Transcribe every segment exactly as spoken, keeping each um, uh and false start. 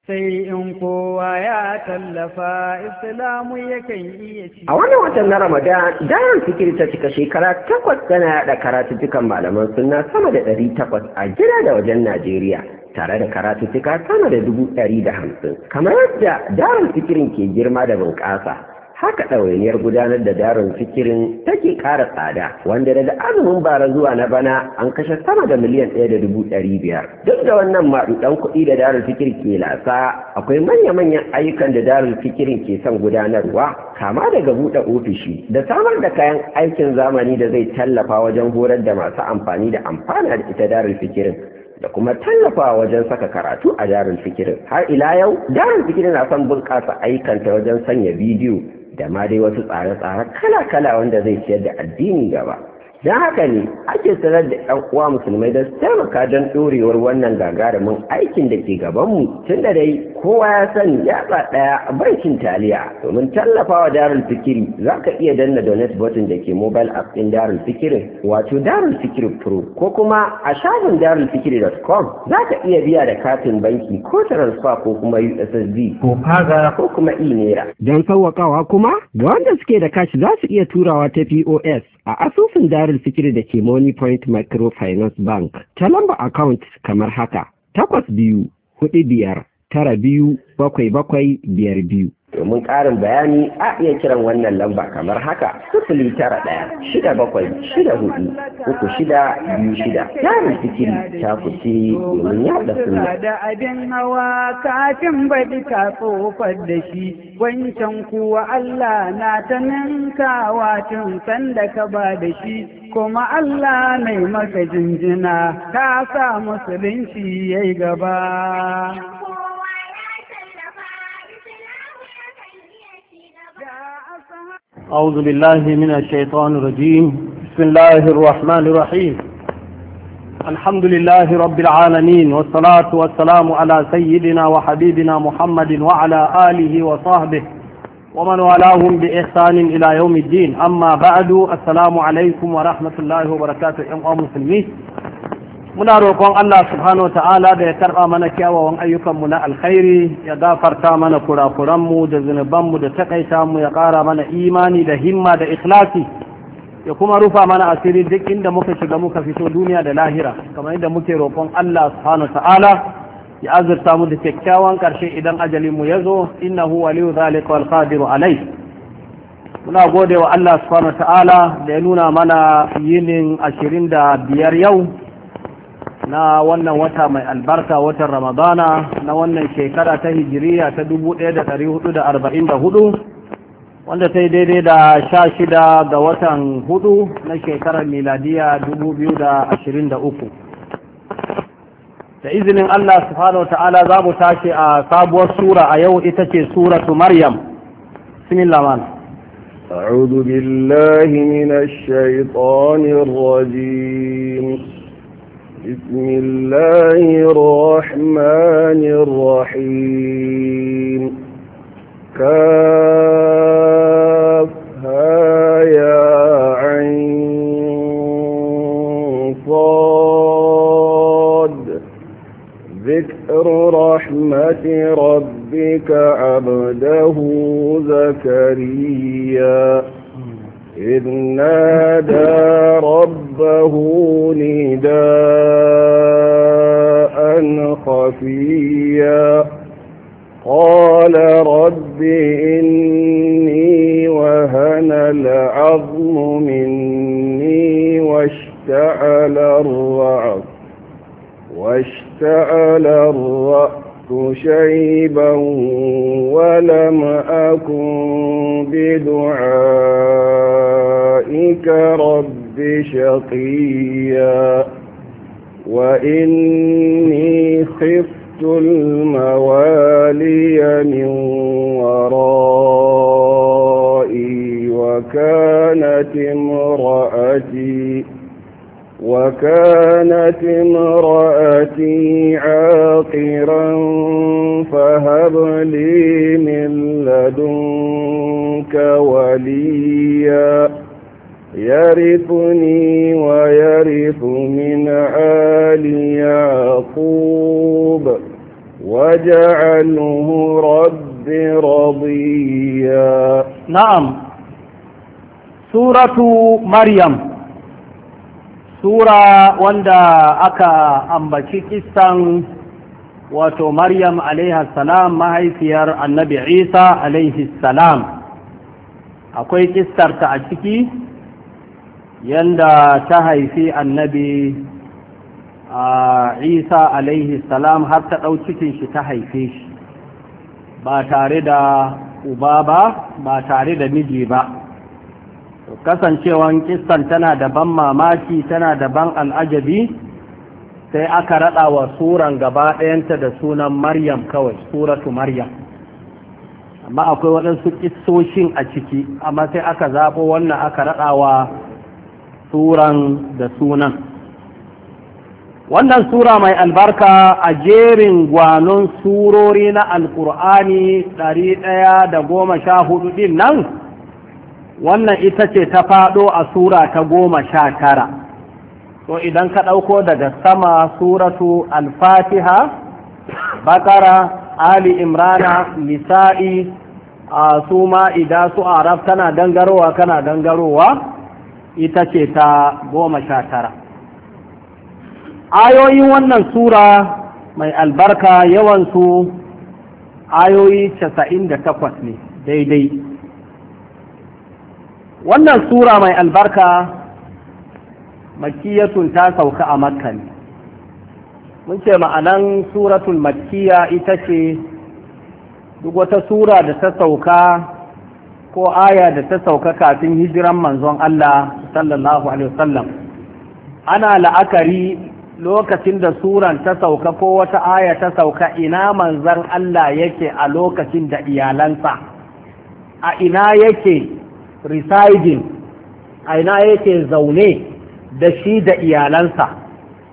sai in kowa ya tallafa islamu yakan iya ci. A wannan watan na Ramadan, Darul Fikri ta cika shekara takwas tana yada karatuttukan malaman sunna sama da ɗari takwas a gida da wajen Najeriya, tare da karatuttuka sama da dubu ɗari da hamsin. Kamar yadda Darul Fikirin ke girma da bunƙasa, haka ɗawainiyar gudanar da Darul Fikirin take ƙara tsada, wanda daga azumin bara zuwa na bana an kashe sama da miliyan ɗaya da dubu ɗari biyar. Duk da wannan maɗuɗan kuɗi da Darul Fikir ke lasa, akwai manya-manyan ayyukan da Darul Fikirin ke son gudanarwa, kama daga buɗe ofishi da samar da kayan aikin zamani da zai tallafa wajen horar da masu amfani da amfana da ita Darul Fikirin, da kuma tallafawa wajen saka karatu a Darul Fikirin. Har ila yau, Darul Fikirin na son bunƙasa ayyukanta wajen sanya bidiyo da ma dai wasu tsare-tsare kala-kala wanda zai ciyar da addini gaba. Don haka ne ake sanar da ‘yan uwa musulmai da su taimaka don ɗorewar wannan gagarumin aikin da ke gabanmu, tun da dai kowa ya sani yatsa ɗaya bankin taliya. Domin tallafawa Darul Fikiri za ka iya danna donate button da ke mobile app ɗin Darul Fikirin, wato Darul Fikiri Pro, ko kuma a shafin darul fikiri dot com za ka iya biya da katin banki ko transfer ko kuma U S S D ko faga ko kuma e-naira. Don sauwaƙawa kuma ga wanda suke da kashi za su iya turawa ta P O S a asusun Darul Fikiri da ke Money Point Microfinance Bank ta lamba account kamar haka: takwas biyu hudu biyar tara biyu bakwai bakwai biyar biyu. Domin ƙarin bayani a iya kiran wannan lamba kamar haka: sifili tara ɗaya shida bakwai shida hudu uku shida biyu shida. Darul Fikiri ta kuce domin yaɗa sunna. Da abin hawa kafin baɗi ka tsofar da shi, wancan kuwa Allah na ta ninkawa tun sanda ka ba da shi, kuma Allah mai maka jinjina ka sa musulunci yayi gaba. أعوذ بالله من الشيطان الرجيم. بسم الله الرحمن الرحيم. الحمد لله رب العالمين، والصلاة والسلام على سيدنا وحبيبنا محمد وعلى آله وصحبه ومن والاهم بإحسان إلى يوم الدين. أما بعد، السلام عليكم ورحمة الله وبركاته. أيها المسلمين، muna roƙon Allah subhanahu wa ta'ala da ya karɓa mana kyawawan ayyukanmu na alkhairi, ya gafarta mana kurakuranmu da zunubanmu da takaita mu, ya ƙara mana imani da himma da ikhlasi, ya kuma rufa mana asiri duk inda muka shiga muka fito duniya da lahira, kamar yadda muke roƙon Allah subhanahu wa ta'ala ya azurta mu da kyakkyawan ƙarshe idan ajalin mu ya zo, innahu waliyu zalika wal qadiru alai. Muna gode wa Allah subhanahu wa ta'ala da ya nuna mana yinin ashirin da biyar yau na wannan wata mai albarka, watan Ramadana na wannan shekara ta hijiriya ta dubu ɗaya da ɗari hudu da arba'in da hudu, wanda ta yi daidai da sha shida ga watan hudu na shekarar miladiya dubu biyu da ashirin da uku. Da izinin Allah subhanahu wa ta'ala za mu tashi a sabuwar sura a yau, ita ce suratu Maryam. Bismillah man. أعوذ بالله من الشيطان الرجيم. بسم الله الرحمن الرحيم. كافها يا عين صاد. ذكر رحمة ربك عبده زكريا إذ نادى ربه نداء خفيا قال رب إني وهن العظم مني واشتعل الرأس واشتعل الرأس شيبا ولم أكن بدعائك رب شقيا وإني خفت الموالي من ورائي وكانت امرأتي وكانت امرأتي عاقرا فهب لي من لدنك وليا يرثني ويرث من آل يعقوب واجعله رب رضيا. نعم. سورة مريم سورة وندا أكا أمبشي كستان واتو مريم عليها السلام ما هي سير النبي عيسى عليه السلام. akwai kistarta a ciki yanda ta haifi annabi a isa alaihi salam har ta ɗau cikin shi ta haife shi ba tare da uba ba ba tare da miji ba. Kasancewan kistan tana da ban mamaki tana da ban al'ajabi sai aka raɗa wa suran gaba ɗayanta da sunan maryam kawai, suratu maryam. Amma akwai waɗansu kissoshin a ciki amma sai aka zaɓo wannan aka raɗawa suran da sunan. Wannan sura mai albarka a jerin gwanon surori na alkur'ani ɗari ɗaya da goma sha hudu ɗin nan, wannan ita ce ta faɗo a sura ta goma sha tara. To idan ka ɗauko daga sama suratu al-fatiha, bakara, Ali Imrana, Nisa'i, a su ma'ida su Arab tana dangarowa kana dangarowa ita ce ta goma sha tara. Ayoyin wannan sura mai albarka yawansu ayoyi casa'in da takwas ne daidai. Wannan sura mai albarka makiyatun ta sauka a Makka ne. Mun ce ma'anan suratul makkiya ita ce duk wata sura da ta sauka ko aya da ta sauka kafin hijiran manzon Allah sallallahu alaihi wasallam, ana la'akari lokacin da suran ta sauka ko wata aya ta sauka ina manzon Allah yake a lokacin da iyalansa, a ina yake residing, a ina yake zaune da shi da iyalansa.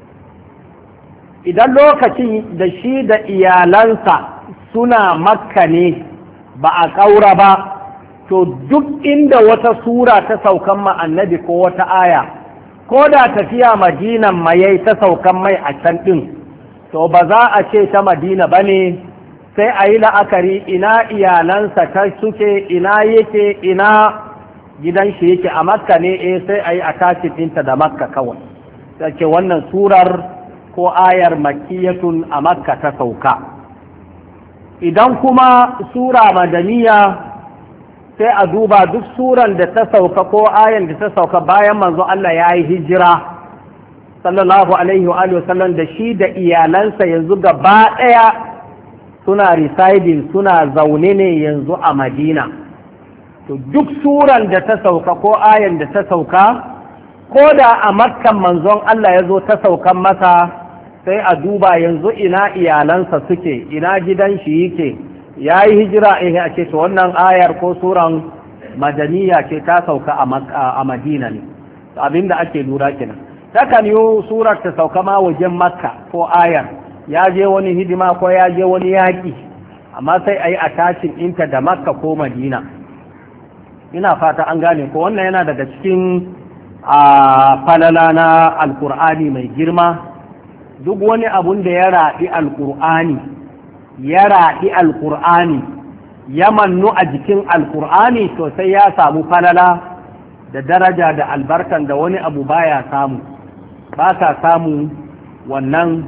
Idan lokacin da shi da iyalansa suna Makka ne ba a ƙaura ba, to duk inda wata sura ta saukan ma annabi ko wata aya, ko da tafiya madinan mayai ta saukan mai a can ɗin, to ba za a ce ta madina ba ne, sai a yi la'akari ina iyalansa ta suke, ina yake, ina gidan shi yake. A Makka ne, eh sai a yi a tashi ɗinta da Makka kawai. Sai ce wannan surar ko ayar makiyatun a Makka ta sauka. Idan kuma sura madaniya sai a duba duk suran da ta sauka ko ayan da ta sauka bayan manzo Allah ya yi hijira sallallahu alaihi wa alihi wasallam da shi da iyalansa yanzu gaba ɗaya suna residing suna zaune ne yanzu a Madina. To duk suran da ta sauka ko ayan da ta sauka ko da a Makkan manzon Allah ya zo ta saukan masa, sai a duba yanzu ina iyalansa suke, ina gidan shi yake, ya yi hijira eh a ce to wannan ayar ko suran madaniya ce ta sauka a Madina ne. Abinda ake lura kenan. Takan yi surar ta sauka ma wajen Makka ko ayar ya je wani hidima ko ya je wani yaƙi, amma sai a yi attachin ɗinta da Makka ko Madina. Ina fata an gane ko wannan yana daga cikin a falala na Alƙur'ani mai girma. Duk wani abun da ya raɗi alƙur'ani ya raɗi alƙur'ani ya mannu a jikin alƙur'ani to sai ya samu falala da daraja da albarkan da wani abu baya samu, ba ka samu wannan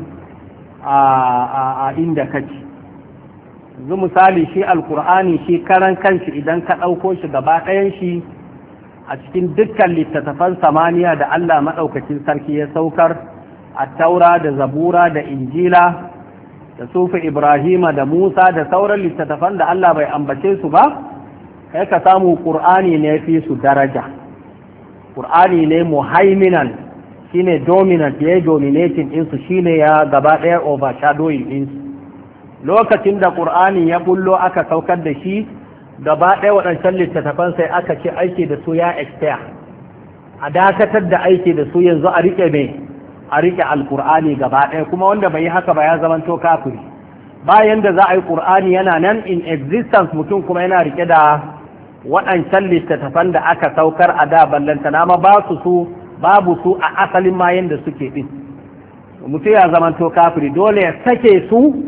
a inda kake. Yanzu misali shi alƙur'ani shi karan kanshi idan ka ɗauko shi gaba ɗayan shi a cikin dukkan littattafan samaniya da Allah maɗaukacin sarki ya saukar, attaura da zabura da injila da sufi ibrahima da musa da sauran littattafan da Allah bai ambace su ba, kai ka samu ƙur'ani ne fi su daraja. Ƙur'ani ne muhaiminan, shine dominant, ya dominating ɗinsu, shine ya gaba ɗaya overshadowing ɗinsu. Lokacin da ƙur'ani ya bullo aka saukar da shi, gaba ɗaya waɗancan littattafan sai aka ce aiki da su ya expire, a dakatar da aiki da su yanzu a riƙe mai a riƙe alƙur'ani gaba ɗaya. Kuma wanda bai yi haka ba ya zamanto kafiri. Bayan da za a yi ƙur'ani yana nan in existence, mutum kuma yana riƙe da waɗancan littattafan da aka saukar a da ballantana ma ba su su babu su a asalin ma yanda suke ɗin, mutum ya zamanto kafiri. Dole ya sake su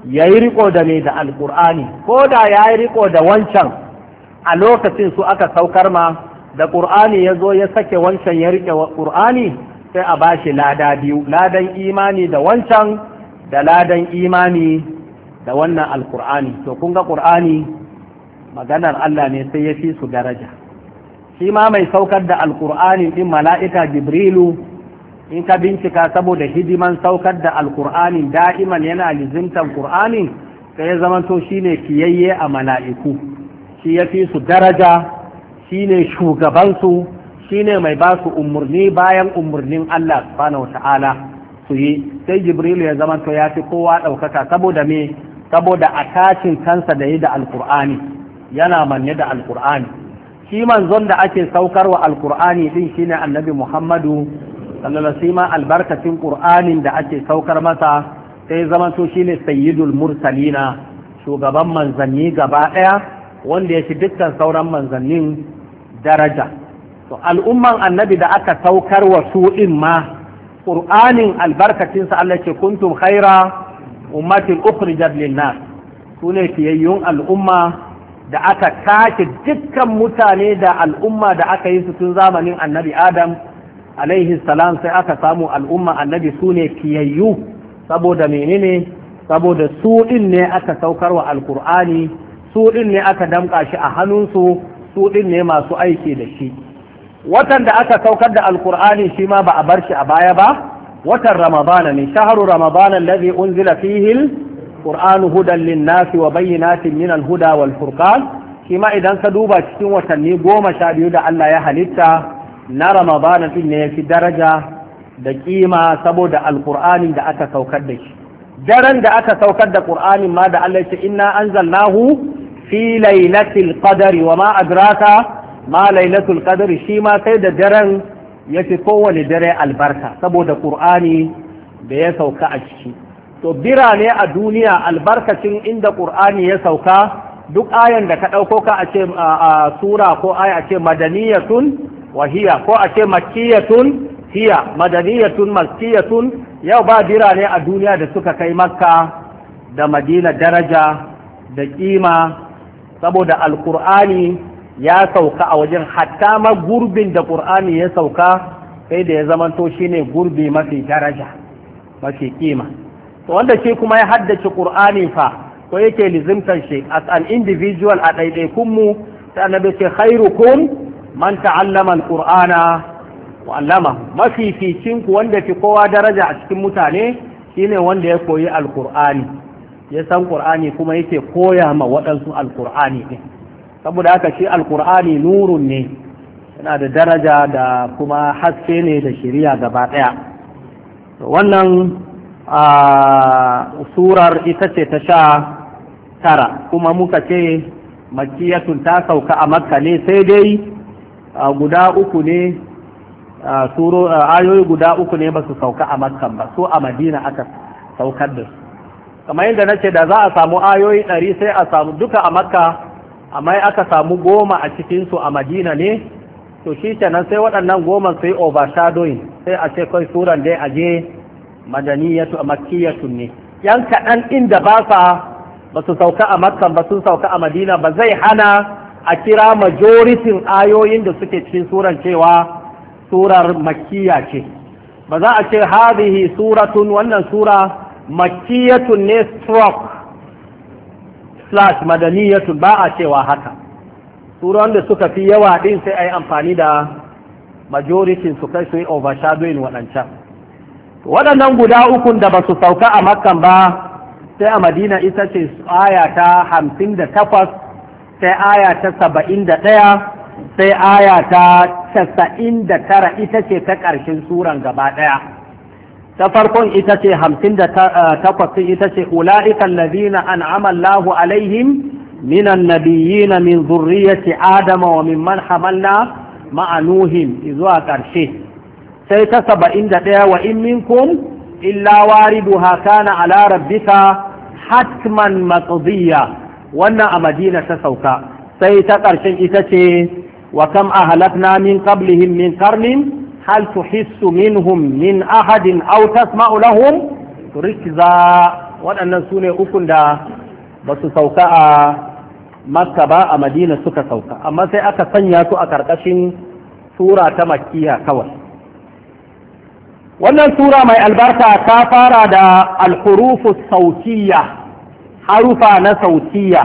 ya yi riko da ne da alƙur'ani ko da ya yi riko da wancan a lokacin su aka saukar ma da ƙur'ani ya zo ya sake wancan ya riƙe ƙur'ani sai a ba shi lada biyu, ladan imani da wancan da ladan imani da wannan alƙur'ani. To kun ga ƙur'ani maganar Allah ne sai ya fi su daraja. Shi ma mai saukar da alƙur'ani ɗin mala'ika Jibrilu in ka bincika saboda hidiman saukar da alƙur'ani da'iman yana lizimtan ƙur'ani sai ya zamanto shi ne fiyayye a mala'iku, shi ya fi su daraja, shi ne shugabansu, shi ne mai ba su umarni bayan umarnin Allah subhanahu wa ta'ala su yi. Sai Jibrilu ya zamanto ya fi kowa ɗaukaka saboda me saboda a tashin kansa da yi da alƙur'ani yana manne da alƙur'ani. Shi manzon da ake saukarwa alƙur'ani din shine annabi Muhammadu sallallahu alaihi wasallam, albarkacin ƙur'anin da ake saukar masa sai zamanto shine sayyidul mursalina, shugaban manzanni gaba ɗaya wanda ya fi dukkan sauran manzannin daraja. To al'umman annabi da aka saukar wa su ɗin ma ƙur'anin albarkacinsa Allah ce kuntum khaira ummatin ukhrijat lin-nas, su ne fiyayyun al'umma da aka tace dukkan mutane da al'umma da aka yi su tun zamanin annabi Adam alaihi salam sai aka samu al'umma annabi su ne fiyayyu saboda menene saboda su ɗin ne aka saukar wa alƙur'ani, su ɗin ne aka damƙa shi a hannunsu, su ɗin ne masu aiki da shi. Watan da aka saukar da alkur'ani shi ma ba a bar shi a baya ba, watan ramadana ne, shaharu ramadana alladhi unzila fihi alqur'anu hudan lin-nasi wa bayyinatin min al-huda wal furqan. Shi ma idan ka duba cikin watanni goma sha biyu da Allah ya halitta na ramadana din ne yafi daraja da kima saboda alkur'anin da aka saukar da shi. Daren da aka saukar da qur'anin ma da Allah ya ce inna anzalnahu fi lailatul qadri wa ma adraka ma lailatul qadri, shi ma sai da daren ya fi kowane dare albarka saboda qur'ani da ya sauka a ciki. To birane a duniya albarkacin inda qur'ani ya sauka duk ayan da ka ɗauko ka a ce a sura ko aya a ce madaniyatun wa hiya ko a ce makkiyatun hiya madaniyatun makkiyatun, yau ba birane a duniya da suka kai makka da madina daraja da kima saboda alqur'ani ya sauka a wajen, hatta ma gurbin da ƙur'ani ya sauka sai da ya zamanto shine gurbi mafi daraja mafi kima. To wanda shi kuma ya haddace ƙur'ani fa ko yake lizimtar shi as an individual a ɗaiɗaikun mu sai annabi ce khairukum man ta'allama al-qur'ana wa 'allama, mafificin ku wanda fi kowa daraja a cikin mutane shine wanda ya koyi al-qur'ani, ya san qur'ani kuma yake koya ma waɗansu al-qur'ani din. Saboda haka shi alkur'ani nurun ne, yana da daraja da kuma haske ne da shiriya gaba ɗaya. Wannan surar ita ce ta sha tara kuma muka ce makiyatun ta sauka a makka ne, sai dai guda uku ne ayoyi guda uku ne ba su sauka a makka ba, so a madina aka saukar da su. Kamar yadda na ce da za a samu ayoyi ɗari sai a samu duka a makka, amma aka samu goma a cikinsu a madina ne, to shi kenan sai waɗannan goma sai overshadowing sai a ce kai suran dai aje madaniyatu makkiyatun ne. Yan kaɗan inda ba sa ba su sauka a makka ba sun sauka a madina ba zai hana a kira majoritin ayoyin da suke cikin suran cewa surar makkiya ce. Ba za a ce hadhihi suratun wannan sura makkiyatun ne stroke slash madaniyatun, ba a cewa haka. Suran da suka fi yawa din sai a yi amfani da majoritin su kai su yi overshadowing waɗancan. Waɗannan guda ukun da ba su sauka a makkan ba sai a madina ita ce aya ta hamsin da takwas, sai aya ta saba'in da ɗaya, sai aya ta casa'in da tara ita ce ta ƙarshen suran gaba ɗaya. Ta farkon ita ce hamsin da takwas ita ce ula'ikan ladina an'ama Allahu alaihim minan nabiyyina min zurriyyati adama wa mimman hamalna ma'a nuhin zuwa ƙarshe. Sai ta saba'in da ɗaya wa in minkum illa wariduha kana ala rabbika hatman maqdiya, wannan a madina ta sauka. Sai ta ƙarshen ita ce wa kam ahlakna min qablihim min qarnin hal tuhissu minhum min ahadin aw tasma'u lahum rikza. waɗannan su ne ukun da ba su sauka a makka ba, a madina suka sauka, amma sai aka sanya su a ƙarƙashin sura ta makkiya kawai. Wannan sura mai albarka ta fara da alhurufu sautiyya, harufa na sautiyya,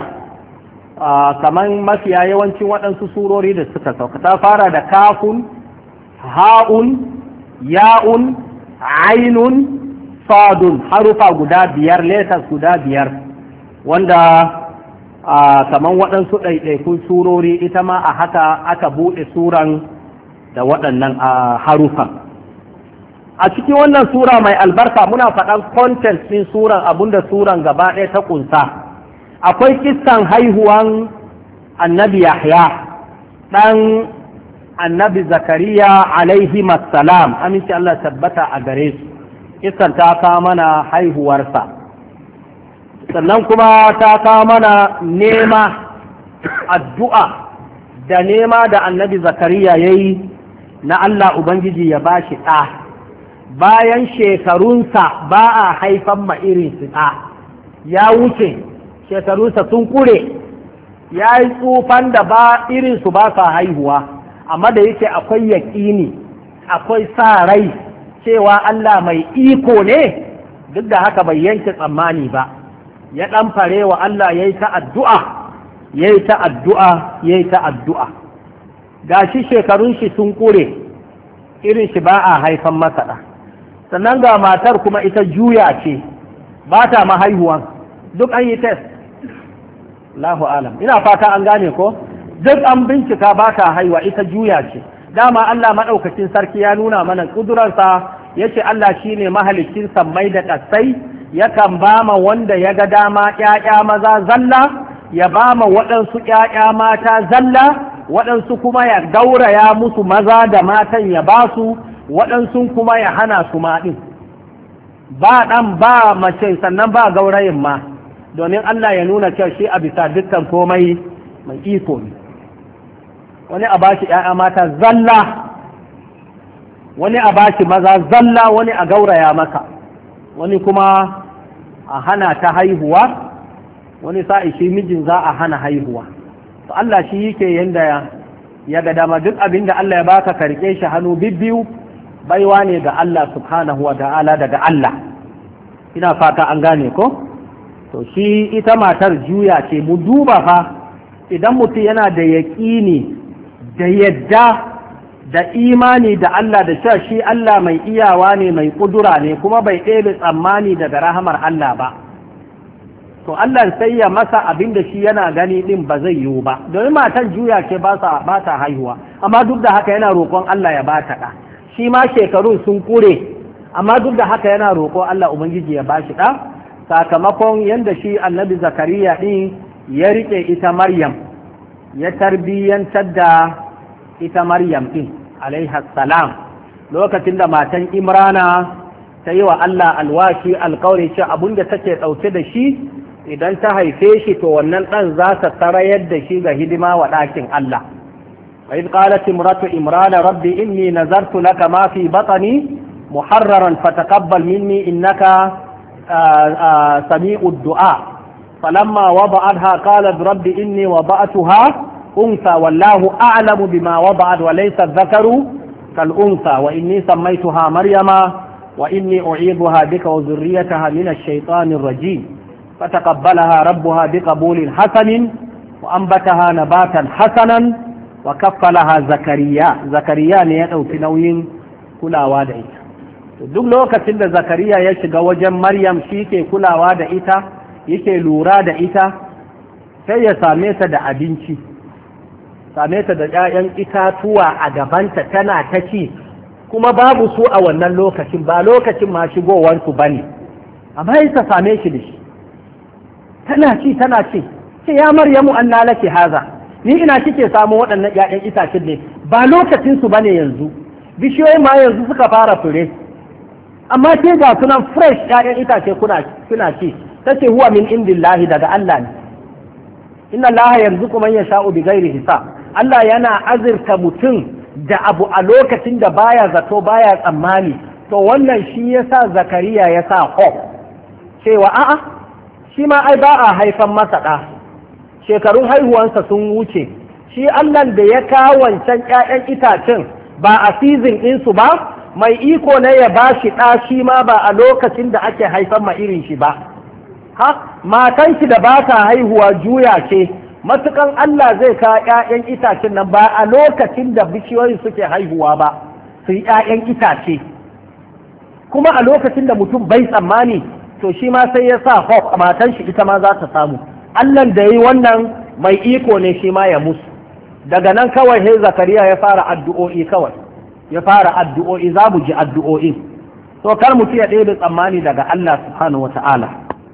kamar mafiya yawancin waɗansu surori da suka sauka. Ta fara da kafun, ha'un, ya'un, ainun, sadun, harufa guda biyar, letters guda biyar, wanda kamar waɗansu ɗaiɗaikun surori ita ma a haka aka buɗe suran da waɗannan harufan. A cikin wannan sura mai albarka muna faɗan content ɗin suran, abinda suran gaba ɗaya ta ƙunsa. Akwai kissan haihuwan annabi Yahya ɗan annabi Zakariya alaihi salam, aminci Allah tabbata a gare su. Kissan ta kawo mana haihuwarsa, sannan kuma ta kawo mana nema, addu'a da nema da annabi Zakariya ya yi na Allah Ubangiji ya ba shi ɗa. Bayan shekarunsa ba a haifan ma irin su ɗa, ya wuce shekarunsa sun kure, ya yi tsufan da ba irinsu ba sa haihuwa, amma da yake akwai yaƙini, akwai sa rai cewa Allah mai iko ne, duk da haka bai yanke tsammani ba, ya ɗan fare wa Allah ya yi ta addu'a, ya yi ta addu'a, ya yi ta addu'a. Ga shi shekarun shi sun kure, irin shi ba a haifan masa ɗa. Sannan ga matar kuma ita juya ce, ba ta mahaihuwan, duk an yi test. Allahu alam, ina fata an gane ko? Duk an bincika ba ta haihuwa, ita juya ce. Dama Allah maɗaukacin sarki ya nuna mana ƙudurarsa, ya ce Allah shi ne mahalicin sammai da ƙasai, yakan ba ma wanda ya ga dama ‘ya'ya maza zalla, ya ba ma waɗansu ‘ya'ya mata zalla, waɗansu kuma ya gauraya musu maza da matan ya ba su, waɗansu kuma ya hana su maɗin, ba ɗan ba mace sannan ba gaurayin ma, domin Allah ya nuna cewa shi a bisa dukkan komai mai iko ne. Wani a bashi ‘ya'ya mata zalla, wani a bashi maza zalla, wani a gauraya maka, wani kuma a hana ta haihuwa, wani sa'i shi mijin za a hana haihuwa. To Allah shi yake yanda ya ga dama, duk abin da Allah ya baka ka rike shi hannu bibbiyu, baiwa ne ga Allah subhanahu wa ta'ala daga Allah. Ina fata an gane ko? To shi ita matar juya ce, mu duba fa idan mutum yana da yaƙini da yadda da imani da Allah da cewa shi Allah mai iyawa ne, mai ƙudura ne, kuma bai ɗebe tsammani daga rahamar Allah ba, to Allah sai ya masa abin da shi yana gani ɗin ba zai yiwu ba, domin matan juya ce ba ta haihuwa, amma duk da haka yana roƙon Allah ya ba ta ɗa. Shi ma shekarun sun kure, amma duk da haka yana roƙo Allah Ubangiji ya ba shi ɗa, sakamakon yadda shi annabi Zakariya ɗin ya riƙe ita Maryam, ya tarbiyyantar da ita Maryam ɗin, alaiha salam, lokacin da matan Imrana ta yi wa Allah alwashi alƙawari ce abin da take ɗauke da shi, idan ta haife shi to wannan ɗan za ta sarayar da shi ga hidima wa ɗakin Allah. وإذ قالت امرأة إمران ربي إني نذرت لك ما في بطني محررا فتقبل مني إنك سميع الدعاء فلما وضعتها قالت ربي إني وضعتها أنثى والله أعلم بما وضعت وليس الذكر كالأنثى وإني سميتها مريم وإني أعيذها بك وذريتها من الشيطان الرجيم فتقبلها ربها بقبول حسن وأنبتها نباتا حسنا wa kaffalaha zakariya zakariya ne ya ɗauki nauyin kulawa da ita. Duk lokacin da zakariya ya shiga wajen maryam shi ke kulawa da ita, yake lura da ita, sai ya same ta da abinci, same ta da ‘ya'yan itatuwa a gabanta tana ta ci, kuma babu su a wannan lokacin, ba lokacin ma shigowarsu ba ne, amma ya same shi da shi, tana ci tana ci, ce ya maryamu an laki haza, ni ina kike samu waɗannan ‘ya'yan itacen ne, ba lokacinsu ba ne yanzu, bishiyoyi ma yanzu suka fara fure, amma ke ga sunan fresh ‘ya'yan itace kuna ci, ta ce huwa min indillahi daga Allah ne, inna Allah yanzu kuma ya sha'u bi gairi hisab, Allah yana azurta mutum da abu a lokacin da baya zato baya tsammani, to wannan shi yasa Zakariya ya sa hope cewa a'a shi ma ai ba a haifan masa ɗa, shekarun haihuwansa sun wuce, shi Allah da ya kawo wancan ƴaƴan itacen ba a season ɗinsu ba, mai iko ne ya ba shi ɗa shi ma ba a lokacin da ake haifan ma irin shi ba. Ha, matan shi da ba ta haihuwa juya ce, matukan Allah zai kawo ƴaƴan itacen nan ba a lokacin da bishiyoyi suke haihuwa ba, su yi ƴaƴan itace. Kuma a lokacin da mutum bai tsammani, to shi ma sai ya sa hope a matan shi ita ma za ta samu. Allah da yi wannan mai iko ne shi ma ya musu. Daga nan kawai sai Zakariya ya fara addu'o'i kawai, ya fara addu'o'i za mu ji addu'o'i. To kar mutum ya ɗebe tsammani daga Allah subhanahu wa ta'ala.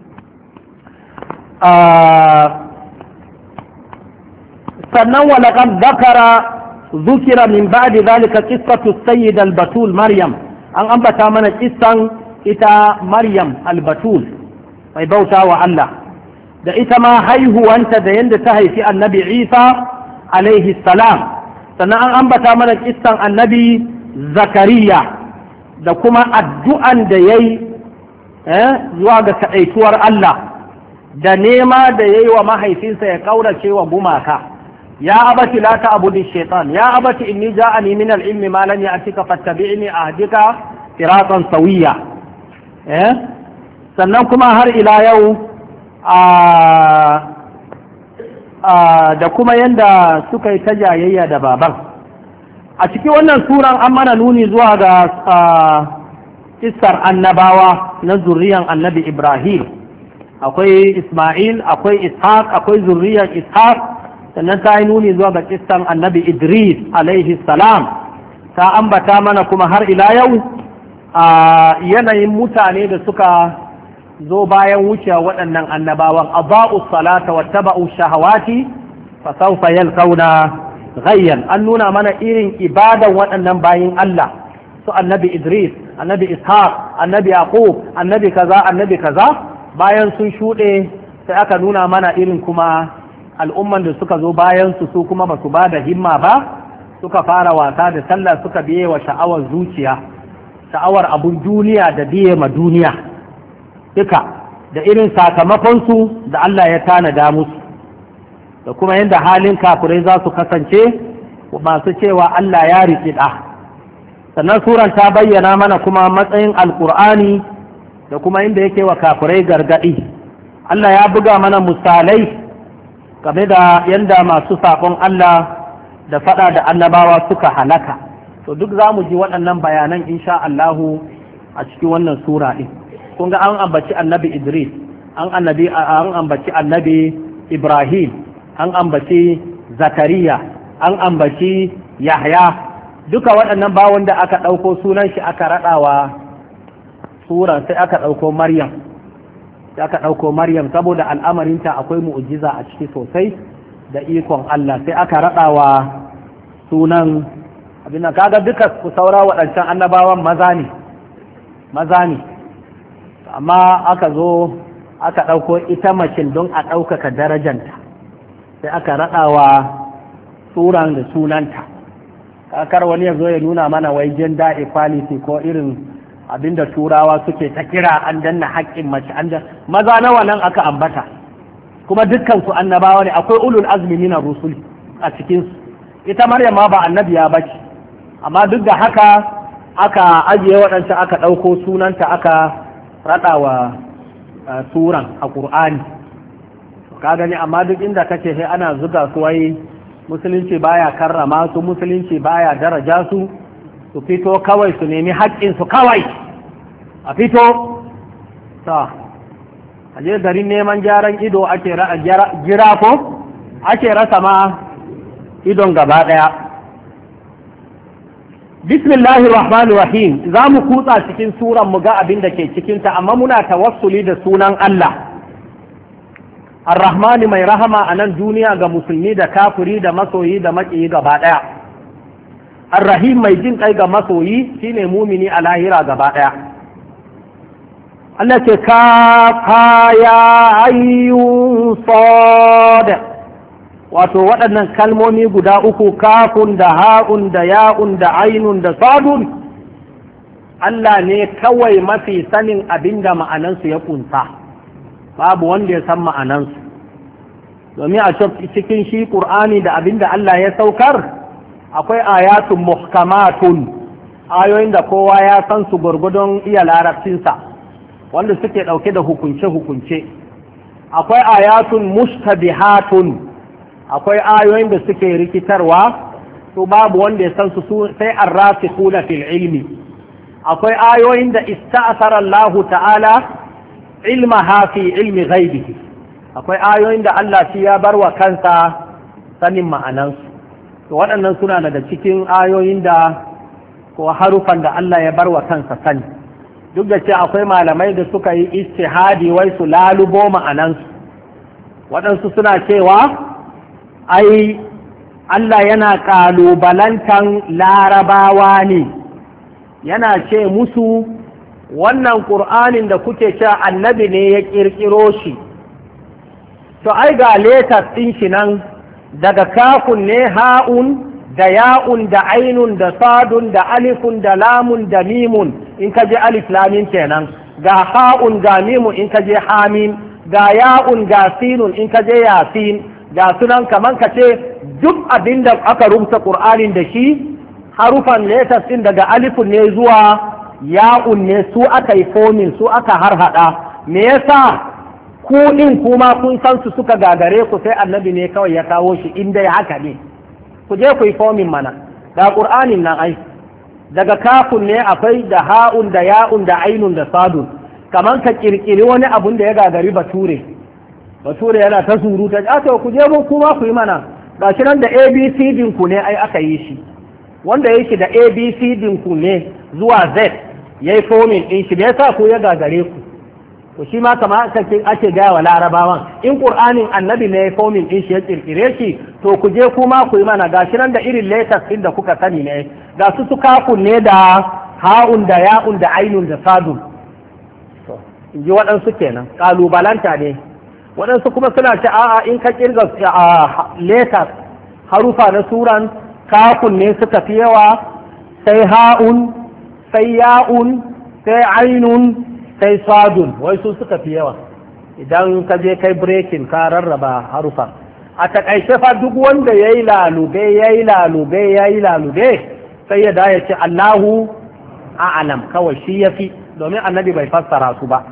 sannan walaƙad zakara zukira min ba'di zalika qissatu sayyid al-batul maryam, an ambata mana kissan ita maryam al-batul mai bauta wa Allah da ita ma haihuwanta da yadda ta haifi annabi isa alaihi salam. Sannan an ambata mana kissan annabi zakariya da kuma addu'an da yayi zuwa ga kaɗaituwar Allah da nema da yayi wa mahaifinsa ya ƙaurace wa gumaka. ya abati la ta'budu shaitan, ya abati inni ja'ani min al-ilmi ma lam ya'tika fattabi'ni ahdika siratan sawiya. eh sannan kuma har ila yau da kuma yanda suka yi ta jayayya da baban. A cikin wannan suran an mana nuni zuwa ga kissar annabawa na zurriyan annabi Ibrahim, akwai Ismail, akwai Ishaq, akwai zurriyan Ishaq. Sannan ta yi nuni zuwa ga kissan annabi Idris alaihi salam, ta ambata mana kuma har ila yau a yanayin mutane da suka zo bayan wucewa waɗannan annabawan, aba'u salata wa taba'u shahawati fa sawfa yalqawna ghayyan. An nuna mana irin ibadan waɗannan bayin Allah, su annabi Idris, annabi Ishaq, annabi Yaqub, annabi kaza annabi kaza. Bayan sun shuɗe sai aka nuna mana irin kuma al'umman da suka zo bayan su su kuma ba su ba da himma ba, suka fara wasa da sallah, suka biye wa sha'awar zuciya, sha'awar abun duniya da biye ma duniya duka, da irin sakamakonsu da Allah ya tanada musu, da kuma yadda halin kafirai za su kasance masu cewa Allah ya riƙi ɗa. Sannan suran ta bayyana mana kuma matsayin alƙur'ani da kuma inda yake wa kafirai gargaɗi. Allah ya buga mana misalai game da yadda masu saƙon Allah da faɗa da annabawa suka halaka. To duk za mu ji waɗannan bayanan insha Allahu a cikin wannan sura ɗin. Kun ga an ambaci annabi Idris, an annabi an ambaci annabi Ibrahim, an ambaci Zakariya, an ambaci Yahya. Duka waɗannan bawon da aka ɗauko sunan shi aka raɗawa suran sai aka ɗauko Maryam. Sai aka ɗauko Maryam saboda al'amarinta akwai mu'ujiza a ciki sosai da ikon Allah, sai aka raɗawa sunan abin da kaga duka ku saura waɗancan annabawan maza ne maza ne amma aka zo aka ɗauko ita macin don a ɗaukaka darajanta, sai aka raɗawa suran da sunanta. Kakar wani ya zo ya nuna mana wai gender equality ko irin abinda turawa suke ta kira an danna haƙƙin mace, an maza nawa nan aka ambata, kuma dukkan su annabawa ne, akwai ulul azmi minar rusul a cikin su. Ita Maryam ma ba annabiya bace, amma duk da haka aka ajiye waɗancan aka ɗauko sunanta aka raɗawa suran a ƙur'ani. Ka gani, amma duk inda kace sai ana zuga su wai musulunci baya karrama su, musulunci baya daraja su, su fito kawai su nemi haƙƙinsu kawai a fito ta aje garin neman gyaran ido ake gira ko ake rasa ma idon gaba ɗaya. Bismillahir Rahmanir Rahim, za mu kutsa cikin suran mu ga abin da ke cikinta, amma muna tawassuli da sunan Allah Ar-Rahmani mai rahama a nan duniya ga musulmi da kafiri da masoyi da maƙiyi gaba ɗaya. Ar-Rahim mai jin kai ga masoyi shine mumini a lahira gaba ɗaya. Allah ce ka ya ayyun sad, wato waɗannan kalmomi guda uku, kafun da ha'un da ya'un da ainun da sadun, Allah ne kawai mafi sanin abinda ma'anansu ya kunsa. babu wanda ya san ma'anansu domin a cikin shi ƙur'ani da abinda Allah ya saukar akwai ayatun muhkamatun ayoyin da kowa ya san su gurgudun iya larabcinsa wanda suke ɗauke da hukunce-hukunce akwai ayatun mushtabihatun akwai ayoyin da suke rikitarwa to babu wanda ya san su sai arrasikuna fil ilmi akwai ayoyin da ista'sara Allah ta'ala ilmaha fi ilmi ghaibihi akwai ayoyin da Allah shi ya bar wa kansa sanin ma'anansu to waɗannan suna daga cikin ayoyin da ko harufan da Allah ya bar wa kansa sani duk da ce akwai malamai da suka yi istihadi wai su lalubo ma'anansu waɗansu suna cewa ai Allah yana ƙalubalantan larabawa ne yana ce musu wannan ƙur'anin da kuke cewa annabi ne ya ƙirƙiro shi to ai ga letas ɗin shi nan daga kafun ne ha'un da ya'un da ainun da sadun da alifun da lamun da mimun in ka je alif lamin kenan ga ha'un ga mimun in ka je hamin ga ya'un ga sinun in ka je yasin ga sunan kaman ka ce duk abin da aka rubuta ƙur'anin da shi harufan letas ɗin daga alifun ne zuwa ya'un ne su aka yi fomin su aka harhaɗa me yasa ku ɗin kuma kun san su suka gagare ku sai annabi ne kawai ya kawo shi in dai haka ne ku je ku yi fomin mana ga ƙur'anin nan ai daga kafun ne akwai da ha'un da ya'un da ainun da sadun kamar ka kirkiri wani abun da ya gagari bature bature yana ta surutu a to ku je mu kuma ku yi mana gashi nan da abc din ku ne ai aka yi shi wanda yake da abc din ku ne zuwa z yayi fomin din shi me yasa ku ya gagare ku to shi ma kamar ake ake gaya wa larabawan in qur'anin annabi ne ya fomin din shi ya kirkire shi to ku je kuma ku yi mana gashi nan da irin letters din da kuka sani ne ga su su kafun ne da ha'un da ya'un da ainun da sadun to in ji waɗansu kenan kalubalanta ne waɗansu kuma suna ce a'a in ka kirga letters harufa na suran kafun ne suka fi yawa sai ha'un sai ya'un sai ainun sai sadun wai su suka fi yawa idan ka je kai breaking ka rarraba harufa a takaice fa duk wanda ya yi lalube ya yi lalube ya yi lalube sai ya da ya ce Allahu a'alam kawai shi ya fi domin annabi bai fassara su ba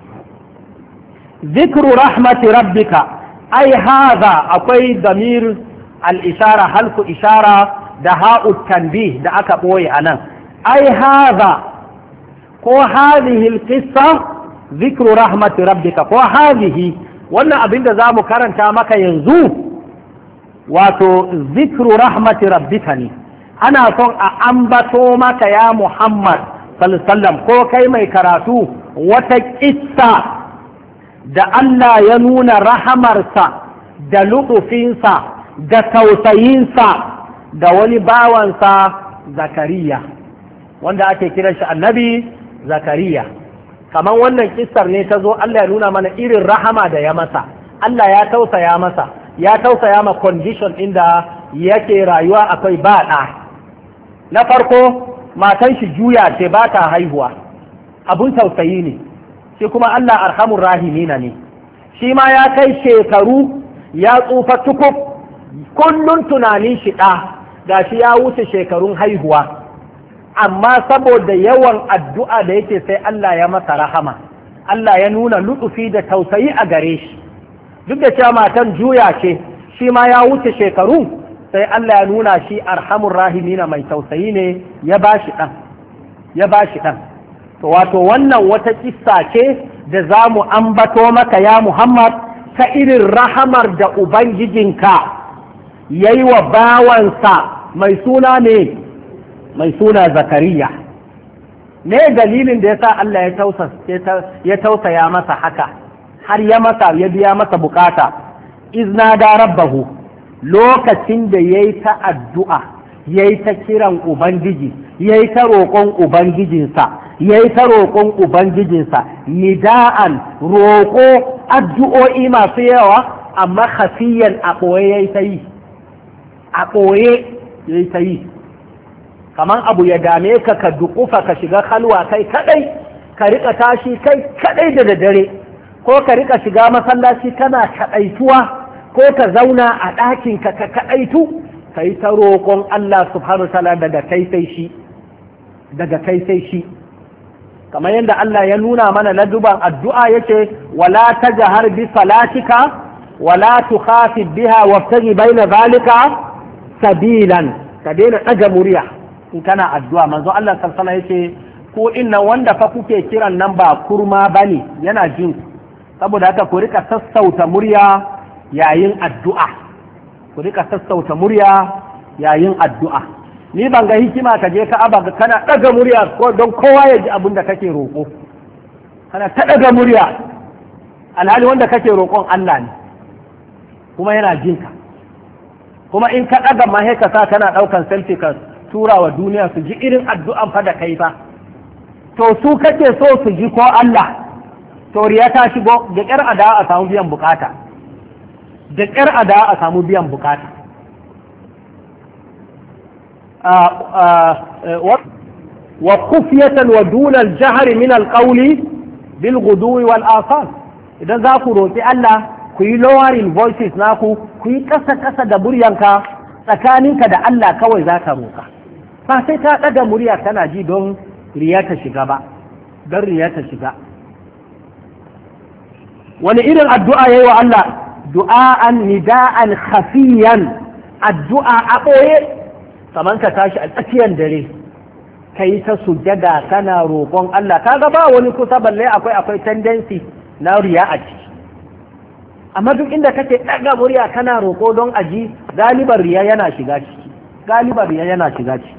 zikru rahmati rabbika ai haza akwai damir al-ishara halku ishara da ha'u tanbih da aka boye anan ai haza ko hadhihi al-qissa zikru rahmati rabbika ko hadhihi wannan abinda zamu karanta maka yanzu wato zikru rahmati rabbika ne ana son a ambato maka ya Muhammad sallallahu alaihi wasallam ko kai mai karatu wata kissa da Allah ya nuna rahamarsa da lutufinsa da tausayinsa da wani bawansa Zakariya wanda ake kiran shi annabi Zakariya kamar wannan kissar ne ta zo Allah ya nuna mana irin rahama da ya masa Allah ya tausaya masa ya tausaya ma condition inda yake rayuwa akwai ba ɗa na farko matan shi juya ce ba ta haihuwa abun tausayi ne shi kuma Allah arhamur rahimina ne shi ma ya kai shekaru ya tsufa tukuf kullun tunanin shi ɗa gashi ya wuce shekarun haihuwa amma saboda yawan addu'a da yake sai Allah ya masa rahama Allah ya nuna lutufi da tausayi a gare shi duk da cewa matan juya ce shi ma ya wuce shekaru sai Allah ya nuna shi arhamur rahimina mai tausayi ne ya bashi ɗan ya bashi ɗan to wato wannan wata kissa ce da za mu ambato maka ya Muhammad ta irin rahamar da ubangijinka ya yi wa bawansa mai suna ne mai suna Zakariya ne dalilin da ya sa Allah ya tausaya masa haka har ya masa ya biya masa bukata izna da rabbahu lokacin da ya yi ta addu'a ya yi ta kiran ubangiji ya yi ta roƙon ubangijinsa ya yi ta roƙon ubangijinsa nida'an roƙo addu'o'i masu yawa amma hafiyan a ɓoye ya yi ta yi a ɓoye ya yi ta yi kamar abu ya dame ka ka dukufa ka shiga halwa kai kadai ka rika tashi kai kadai da daddare ko ka rika shiga masallaci kana kaɗaituwa ko ka zauna a ɗakin ka ka kaɗaitu ka yi ta roƙon Allah subhanahu ta'ala daga kai sai shi daga kai sai shi kamar yadda Allah ya nuna mana laduban addu'a yace wala tajhar bi salatika wala tukhafid biha wabtaghi baina zalika sabilan ka daina ɗaga murya in kana addu'a manzo Allah sallallahu alaihi wasallam yace ko inna wanda fa kuke kiran nan ba kurma bane yana jin saboda haka ku rika sassauta murya yayin addu'a ku rika sassauta murya yayin addu'a ni ban ga hikima ka je ka aba kana daga murya ko don kowa ya ji abin da kake roƙo kana ta daga murya alhali wanda kake roƙon Allah ne kuma yana jin ka kuma in ka daga ma sai ka sa kana daukan selfie ka tura wa duniya su ji irin addu'an fa da kai fa to su kake so su ji ko Allah to riya ta shigo da ƙyar ada a samu biyan bukata da ƙyar ada a samu biyan bukata wa kufiyatan wa dunal jahri min alqawli bil ghudwi wal asal idan za ku roki Allah ku yi lowering voices naku ku yi kasa kasa da buryanka tsakaninka da Allah kawai za ka roka ba sai ta daga murya kana ji don riya ta shiga ba don riya ta shiga wani irin addu'a yayi wa Allah du'a'an nida'an khafiyan addu'a a ɓoye kamar ka tashi a tsakiyar dare ka yi ta sujada kana roƙon Allah kaga ba wani kusa balle akwai akwai tendency na riya a ciki amma duk inda kake ɗaga murya kana roƙo don aji galibar riya yana shiga ciki galibar riya yana shiga ciki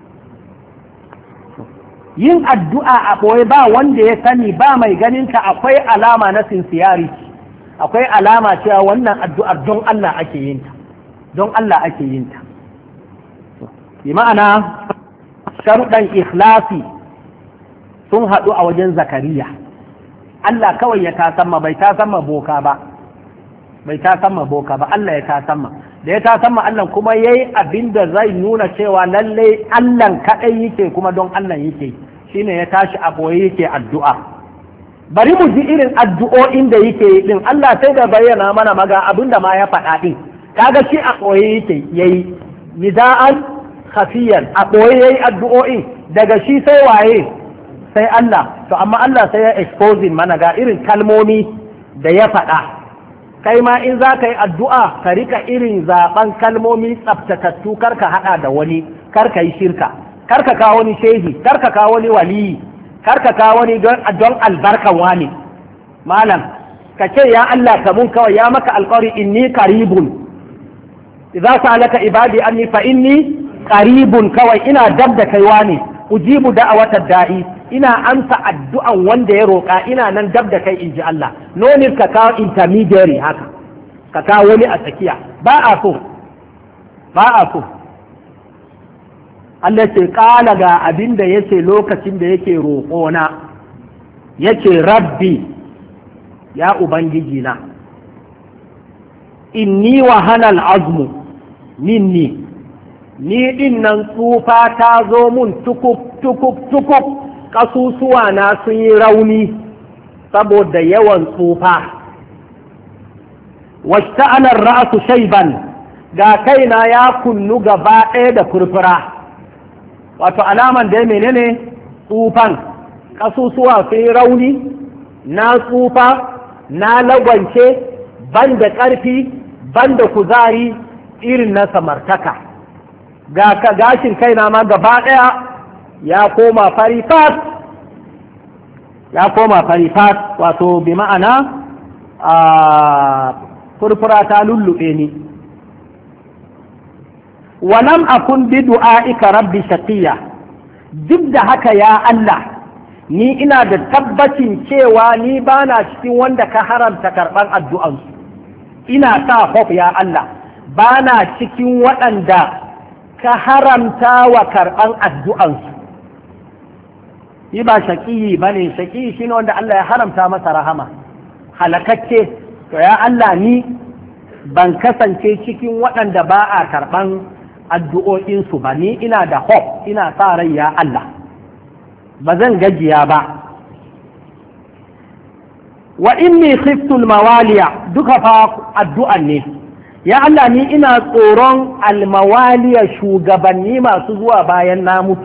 yin addu'a a ɓoye ba wanda ya sani ba mai ganinta akwai alama na sincerity akwai alama cewa wannan addu'ar don Allah ake yin ta don Allah ake yin ta bi ma'ana sharuɗan ikhlasi sun haɗu a wajen zakariya Allah kawai ya tasamma bai tasamma boka ba bai tasamma boka ba Allah ya tasamma da ya tasamma Allah kuma yayi abin da zai nuna cewa lallai Allah kaɗai yake kuma don Allah yake shine ya tashi a ɓoye yake addu'a bari mu ji irin addu'o'in da yake yi din Allah sai da bayyana mana maga abin da ma ya faɗa din kaga shi a ɓoye yake yayi nida'an khafiyan a ɓoye yayi addu'o'in daga shi sai waye sai Allah to amma Allah sai ya exposing mana ga irin kalmomi da ya faɗa kai ma in za ka yi addu'a ka rika irin zaben kalmomi tsaftatattu kar ka haɗa da wani kar ka yi shirka kar ka kawo wani shehi kar ka kawo wani waliyi kar ka kawo wani don albarkan wani malam ka ce ya Allah ka mun kawai ya maka alƙawari inni qaribun idza sa'alaka ibadi anni fa inni qaribun kawai ina dab da kai wani ujibu da'awatad da'i ina amsa addu'an wanda ya roƙa ina nan dab da kai inji Allah no need ka kawo intermediary haka ka kawo wani a tsakiya ba a so ba a so Allah ce ƙala ga abin da yake lokacin da yake roƙona yake rabbi ya ubangiji na inni wa hanal azmu minni ni din nan tsufa ta zo mun tukub tukub tukub ƙasusuwa na sun yi rauni saboda yawan tsufa wasta anar ra'su shayban ga kaina ya kunnu gaba ɗaya da furfura wato alaman da menene tsufan ƙasusuwa sun yi rauni na tsufa na lagwance ban da ƙarfi ban da kuzari irin na samartaka ga ka gashin kaina ma gaba ɗaya ya koma fari fat ya koma fari fat wato bi ma'ana a furfura ta lullube ni walam akun bi du'aika rabbi shaqiya duk da haka ya Allah ni ina da tabbacin cewa ni bana cikin wanda ka haramta karban addu'ansu ina sa hof ya Allah bana cikin waɗanda ka haramta wa karban addu'ansu ni ba shaqiyi bane shaqiyi shine wanda Allah ya haramta masa rahama halakakke to ya Allah ni ban kasance cikin waɗanda ba a karban addu'o'insu ba ni ina da hope ina sa rai ya Allah ba zan gajiya ba wa inni khiftul mawaliya duka fa addu'an ne ya Allah ni ina tsoron almawaliya shugabanni masu zuwa bayan na mutu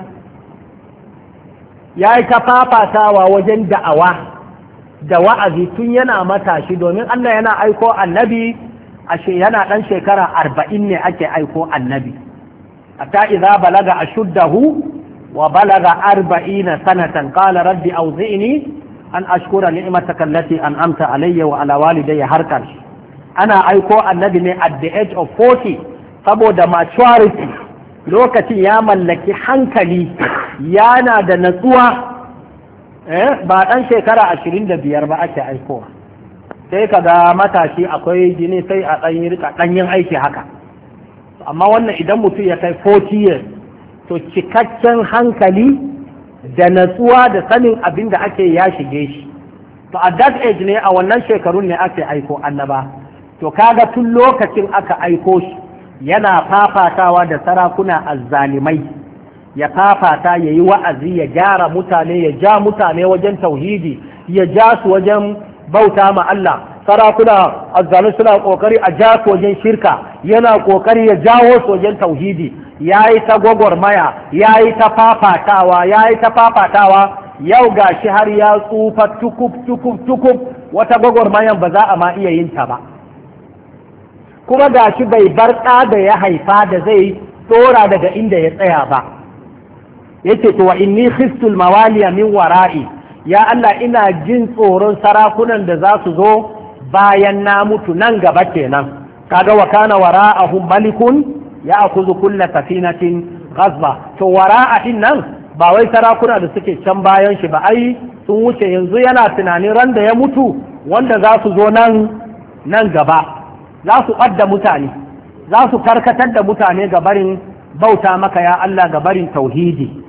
ya yi ta fafatawa wajen da'awa da wa'azi tun yana matashi domin Allah yana aiko annabi ashe yana ɗan shekara arba'in ne ake aiko annabi hatta idza balaga ashuddahu wa balaga arba'ina sanatan qala rabbi awzi'ni an ashkura ni'mataka allati an'amta alayya wa ala walidayya har karshe ana aiko annabi ne at the age of forty saboda maturity lokacin ya mallaki hankali yana da natsuwa eh ba dan shekara ashirin da biyar ba ake aikowa sai kaga matashi akwai jini sai a dan rika danyen aiki haka amma wannan idan mutum ya kai forty years to cikakken hankali da natsuwa da sanin abin da ake ya shige shi to a that age ne a wannan shekarun ne ake aiko annaba to kaga tun lokacin aka aiko shi yana fafatawa da sarakuna azzalimai ya fafata ya yi wa'azi ya gyara mutane ya ja mutane wajen tauhidi ya ja su wajen bauta ma Allah sarakuna azzalimai suna kokari a ja su wajen shirka yana kokari ya jawo su wajen tauhidi ya yi ta gwagwarmaya ya yi ta fafatawa ya yi ta fafatawa yau gashi har ya tsufa tukub tukub tukub wata gwagwarmayan ba za a ma iya yin ta ba kuma gashi bai bar ɗa da ya haifa da zai tsora daga inda ya tsaya ba yake to wa inni khiftul mawaliya min wara'i ya Allah ina jin tsoron sarakunan da za su zo bayan na mutu nan gaba kenan kaga wa kana wara'ahum malikun ya akuzu kulla safinatin ghazba to wara'a din nan ba wai sarakuna da suke can bayan shi ba ai sun wuce yanzu yana tunanin ran da ya mutu wanda za su zo nan nan gaba za su ɓadda mutane za su karkatar da mutane ga barin bauta maka ya Allah ga barin tauhidi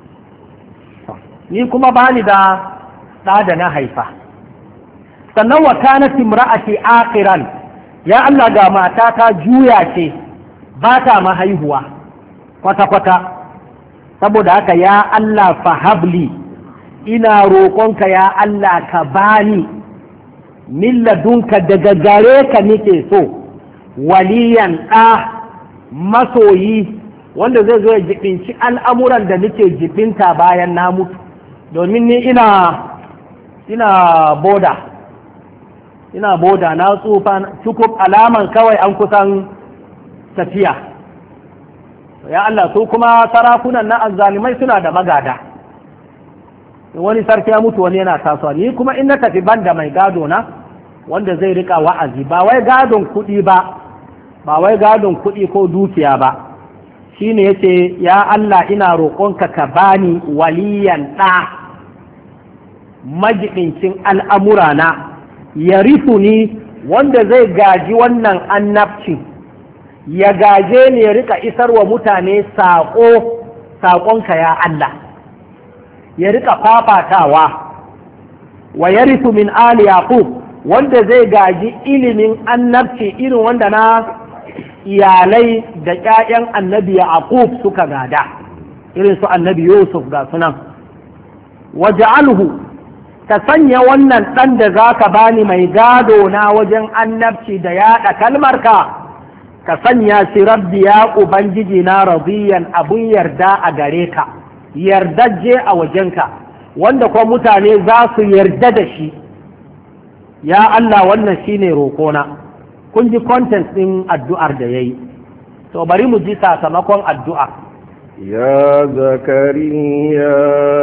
ni kuma bani da ɗa da na haifa sannan wa kanat imra'ati akhiran ya Allah ga mata ta juya ce ba ta mahaihuwa kwata-kwata saboda haka ya Allah fahabli ina roƙonka ya Allah ka bani min ladunka daga gare ka nake so waliyan ɗa masoyi wanda zai zo ya jibinci al'amuran da nake jibinta bayan na mutu domin ni ina ina boda ina boda na tsufa cikub alaman kawai an kusan tafiya ya Allah su kuma sarakunan na azzalimai suna da magada wani sarki ya mutu wani yana tasowa ni kuma in na tafi banda mai gado na wanda zai rika wa'azi ba wai gadon kuɗi ba ba wai gadon kuɗi ko dukiya ba shine yace ya Allah ina roƙonka ka bani waliyan ɗa majibincin al'amurana ya ni wanda zai gaji wannan annabci ya gaje ne ya rika isar wa mutane saƙo saƙonka ya Allah ya rika fafatawa wa ya min ali yaqub wanda zai gaji ilimin annabci irin wanda na iyalai da ƴaƴan annabi yaqub suka gada irin su annabi yusuf ga sunan waj'alhu ka sanya wannan ɗan da za ka bani mai gado na wajen annabci da yaɗa kalmarka ka sanya shi rabbi ya ubangiji na radiyan abun yarda a gare ka yardajje a wajenka wanda kuma mutane za su yarda da shi ya Allah wannan shine roƙona kun ji content ɗin addu'ar da ya yi to bari mu ji sakamakon addu'a يا زكريا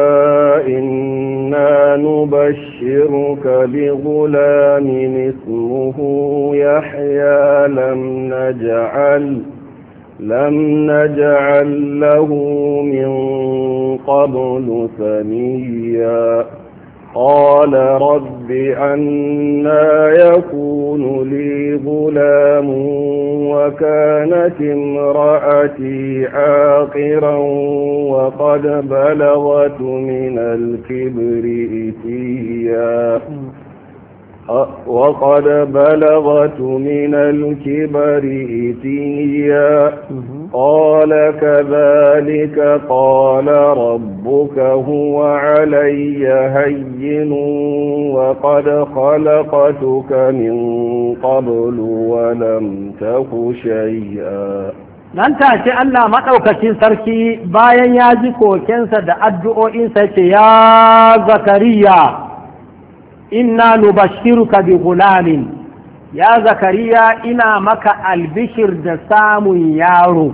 إنا نبشرك بغلام اسمه يحيى لم نجعل لم نجعل له من قبل سميا قال رب أنى يكون لي غلام وكانت امرأتي عاقرا وقد بلغت من الكبر إتيا وقد بلغت من الكبر إتيا قال كذلك قال ربك هو علي هين وقد خلقتك من قبل ولم تك شيئا. nan take Allah maɗaukacin sarki bayan ya ji kokensa da addu'o'insa ce ya zakariya inna nubashiruka bi gulamin, ya zakariya ina maka albishir da samun yaro,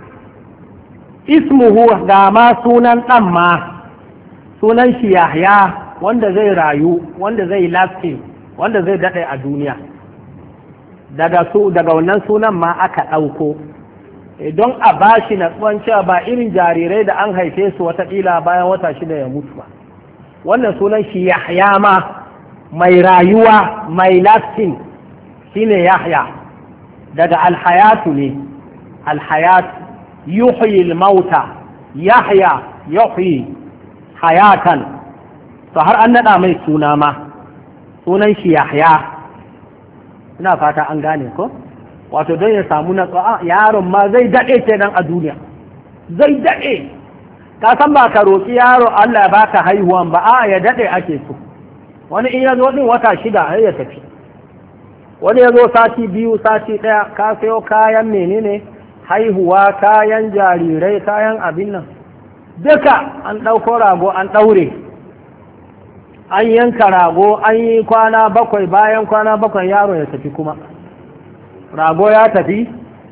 ismuhu ga ma sunan ɗan ma sunan shi Yahya, wanda zai rayu, wanda zai lasting, wanda zai daɗe a duniya. Daga su daga wannan sunan ma aka ɗauko don a bashi natsuwan cewa ba irin jarirai da an haife su wataƙila bayan wata shida ya mutu ba. Wannan sunan shi Yahya ma mai rayuwa, mai lasting shine Yahya, daga alhayatu ne, alhayatu yuhyi al-mauta, Yahya yuhyi hayatan, to har an naɗa mai suna ma sunan shi Yahya. Ina fata an gane ko? Wato don ya samu natsuwa, yaron ma zai daɗe kenan a duniya, zai daɗe. Ka san ba ka roƙi yaro Allah ba ka haihuwan ba, a ya daɗe ake so. Wani in ya zo ɗin wata shida har ya tafi, wani ya zo sati biyu sati ɗaya, ka sayo kayan menene haihuwa, kayan jarirai, kayan abin nan duka an ɗauko rago an ɗaure, an yanka rago, an yi kwana bakwai, bayan kwana bakwai yaro ya tafi kuma rago ya tafi,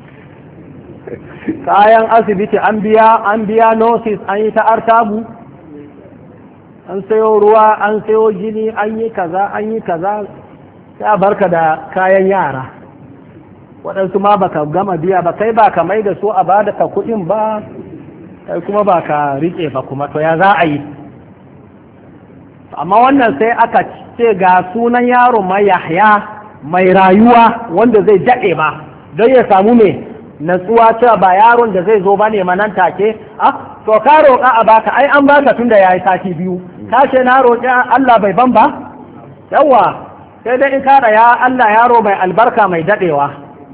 kayan asibiti an biya, an biya nosis, an yi ta artabu, an sayo ruwa, an sayo jini, an yi kaza, an yi kaza, sai a barka da kayan yara. Waɗansu ma baka gama biya ba, kai ba ka mai da su a bada ka kuɗin ba, kai kuma ba ka riƙe ba kuma, to ya za a yi? Amma wannan sai aka ce ga sunan yaro mai Yahya, mai rayuwa wanda zai daɗe ba, don ya samu mai natsuwa cewa ba yaron da zai zo ba ne manan take. Ah, to ka roƙa a baka, ai an baka tun da ya yi sati biyu, ka ce na roƙi Allah bai ban ba? Yawwa, sai dai in kada ya Allah yaro mai albarka mai daɗewa.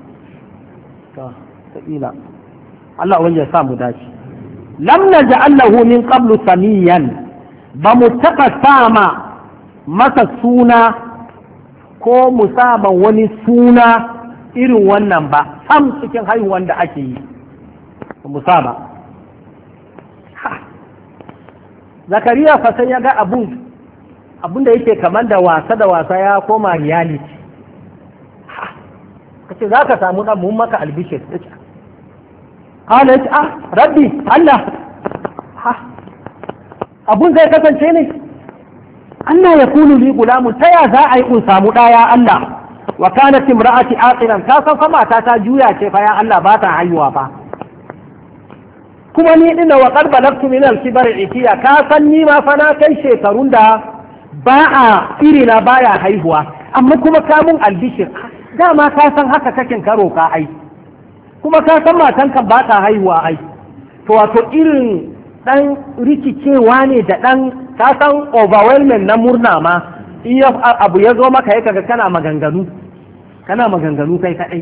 Allah wanda ya samu dace. Lam naj'al lahu min qablu samiyan, ba mu taɓa sama masa suna ko mu saba wani suna irin wannan ba, sam cikin haihuwan da ake yi mu saba. Zakariya fa sai ya ga abun abun da yake kamar da wasa da wasa ya koma reality. Kace za ka samu dan mun maka albishir. Kala ya ah rabbi Allah, ha abun zai kasance ne? Allah ya kunu li gulamun, ta ya za a yi kun samu ɗaya Allah, wa kanat imra'ati aqilan, ta san fa mata ta juya ce fa ya Allah ba ta haihuwa fa, kuma ni dinna wa qad balagtu min al-kibari itiya, ka san ni ma fa na kai shekarun da ba a irina baya haihuwa, amma kuma ka mun albishir, dama ka san haka kakin karo ka ai, kuma ka san matan kan ba ta haihuwa ai, to wato irin dan rikicewa ne da dan ka san overwhelming na murna ma, in abu ya zo maka ya kaga kana maganganu kana maganganu kai kadai,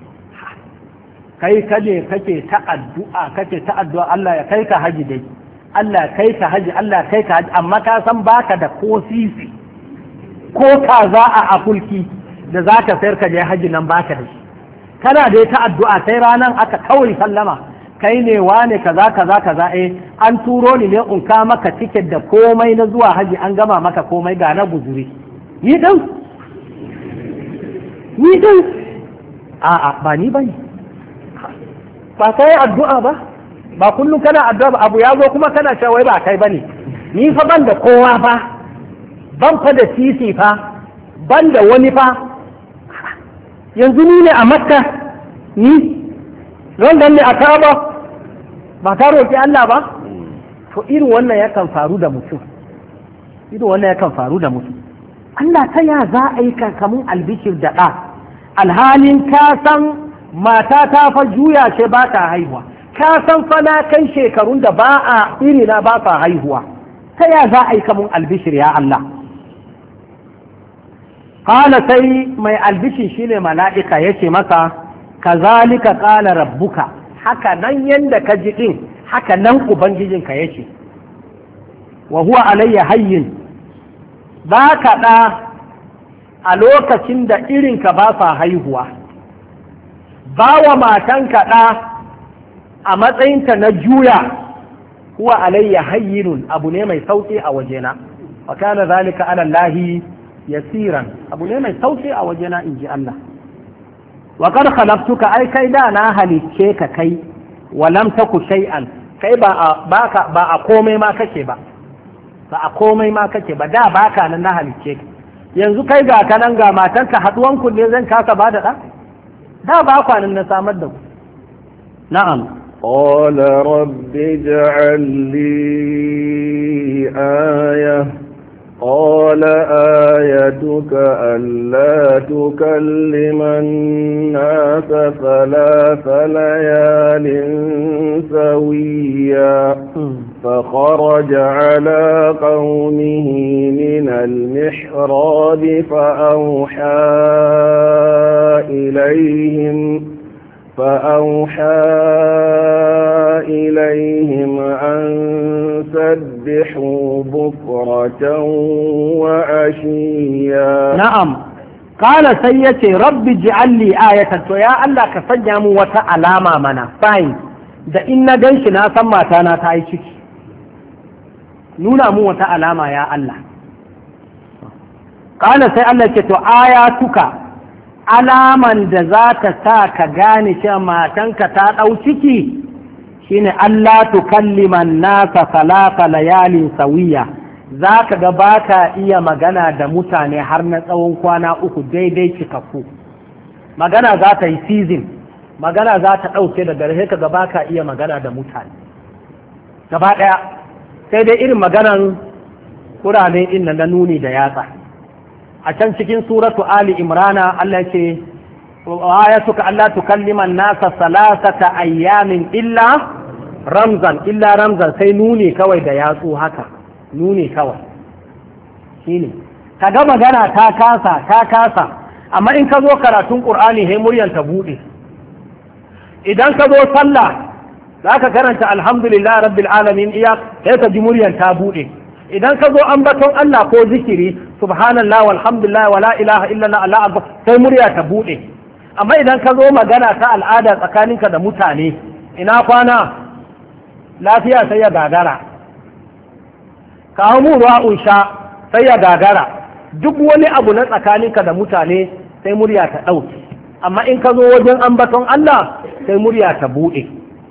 kai kaje kake ta addu'a kake ta addu'a Allah ya kai ka haji dai, Allah ya kai ka haji, Allah ya kai ka haji, amma ka san baka da ko sisi ko kaza a afulki da zaka sayar ka je haji nan baka da shi, kana dai ta addu'a sai ranan aka kawai sallama kai ne wane kaza kaza kaza eh an turo ni ne in ka maka tiket da komai na zuwa haji, an gama maka komai ga na guzuri, ni dan ni dan a'a ba ni bane, ba kai addu'a ba, ba kullum kana addu'a ba, abu ya zo kuma kana cewa wai ba kai bane. Ni fa ban da kowa fa, ban fa da sisi fa, ban da wani fa, yanzu ni ne a Makka, ni London ne a Kaaba, ba ta roƙi Allah ba? To irin wannan yakan faru da mutum, irin wannan yakan faru da mutum. Allah ta ya za a yi kankamin albishir da ɗa, alhalin ka san mata ta fa juya ce ba ta haihuwa, ka san fa na kai shekarun da ba a irina ba ta haihuwa, ta ya za a yi kamun albishir ya Allah? qala sai mai albishin shine mala'ika yace masa kazalika qala rabbuka, haka nan yanda ka ji din haka nan ubangijinka yace wa huwa alayya hayyin, ba ka ɗa a lokacin da irinka ba sa haihuwa, ba wa matanka ɗa a matsayinta na juya, huwa alayya hayyinun, abu ne mai sauƙi a wajena, wa kana zalika ala Allahi yasiran, abu ne mai sauƙi a wajena in ji Allah. Wa qad khalaqtuka, ai kai da na halicce ka kai, wa lam taku shay'an, kai ba a baka ba a komai ma kake ba ba a komai ma kake ba da baka nan na halicce ka, yanzu kai ga kanan ga matanka haduwan ku ne zan kasa ba da da da ba kwanan na samar da ku. Na'am. قال رب اجعل لي آية قال آيتك ألا تكلم الناس ثلاث ليال سويا فخرج على قومه من المحراب فأوحى إليهم فأوحى إليهم أن سبحوا بكرة وعشيا. نعم. قال سيتي رب اجعل لي آية، يا الله كسجم وتعلامة منا فاين da in na gan shi na san matana ta yi ciki, nuna mu wata alama ya Allah. Kana sai Allah ce to ayatuka, alaman da za ta sa ka gane cewa matanka ta ɗau ciki shine Allah tukalliman nasa salasa layalin sawiya, za ka ga ba ka iya magana da mutane har na tsawon kwana uku daidai cikakku. Magana za ta yi season, magana za ta ɗauke da dare ka ga ba ka iya magana da mutane gaba ɗaya, sai dai irin maganan kurane ɗin na nuni da yatsa. A can cikin suratu Ali Imrana Allah ce ayatuka Allah tukalliman nasa salasata ayyamin illa ramzan illa ramzan, sai nuni kawai da yatsu haka, nuni kawai shine kaga magana ta kasa ta kasa. Amma in ka zo karatun Qur'ani sai muryan ta bude, idan ka zo sallah za ka karanta alhamdulillah rabbil alamin iya sai ka ji muryan ta bude, idan ka zo ambaton Allah ko zikiri subhanallah walhamdulillah wala ilaha illallah Allah akbar sai murya ta bude. Amma idan ka zo magana ta al'ada tsakaninka da mutane, ina kwana lafiya sai ya gagara, kawo mu ruwa unsha sai ya gagara, duk wani abu na tsakaninka da mutane sai murya ta ɗauke. Amma in ka zo wajen ambaton Allah sai murya ta bude.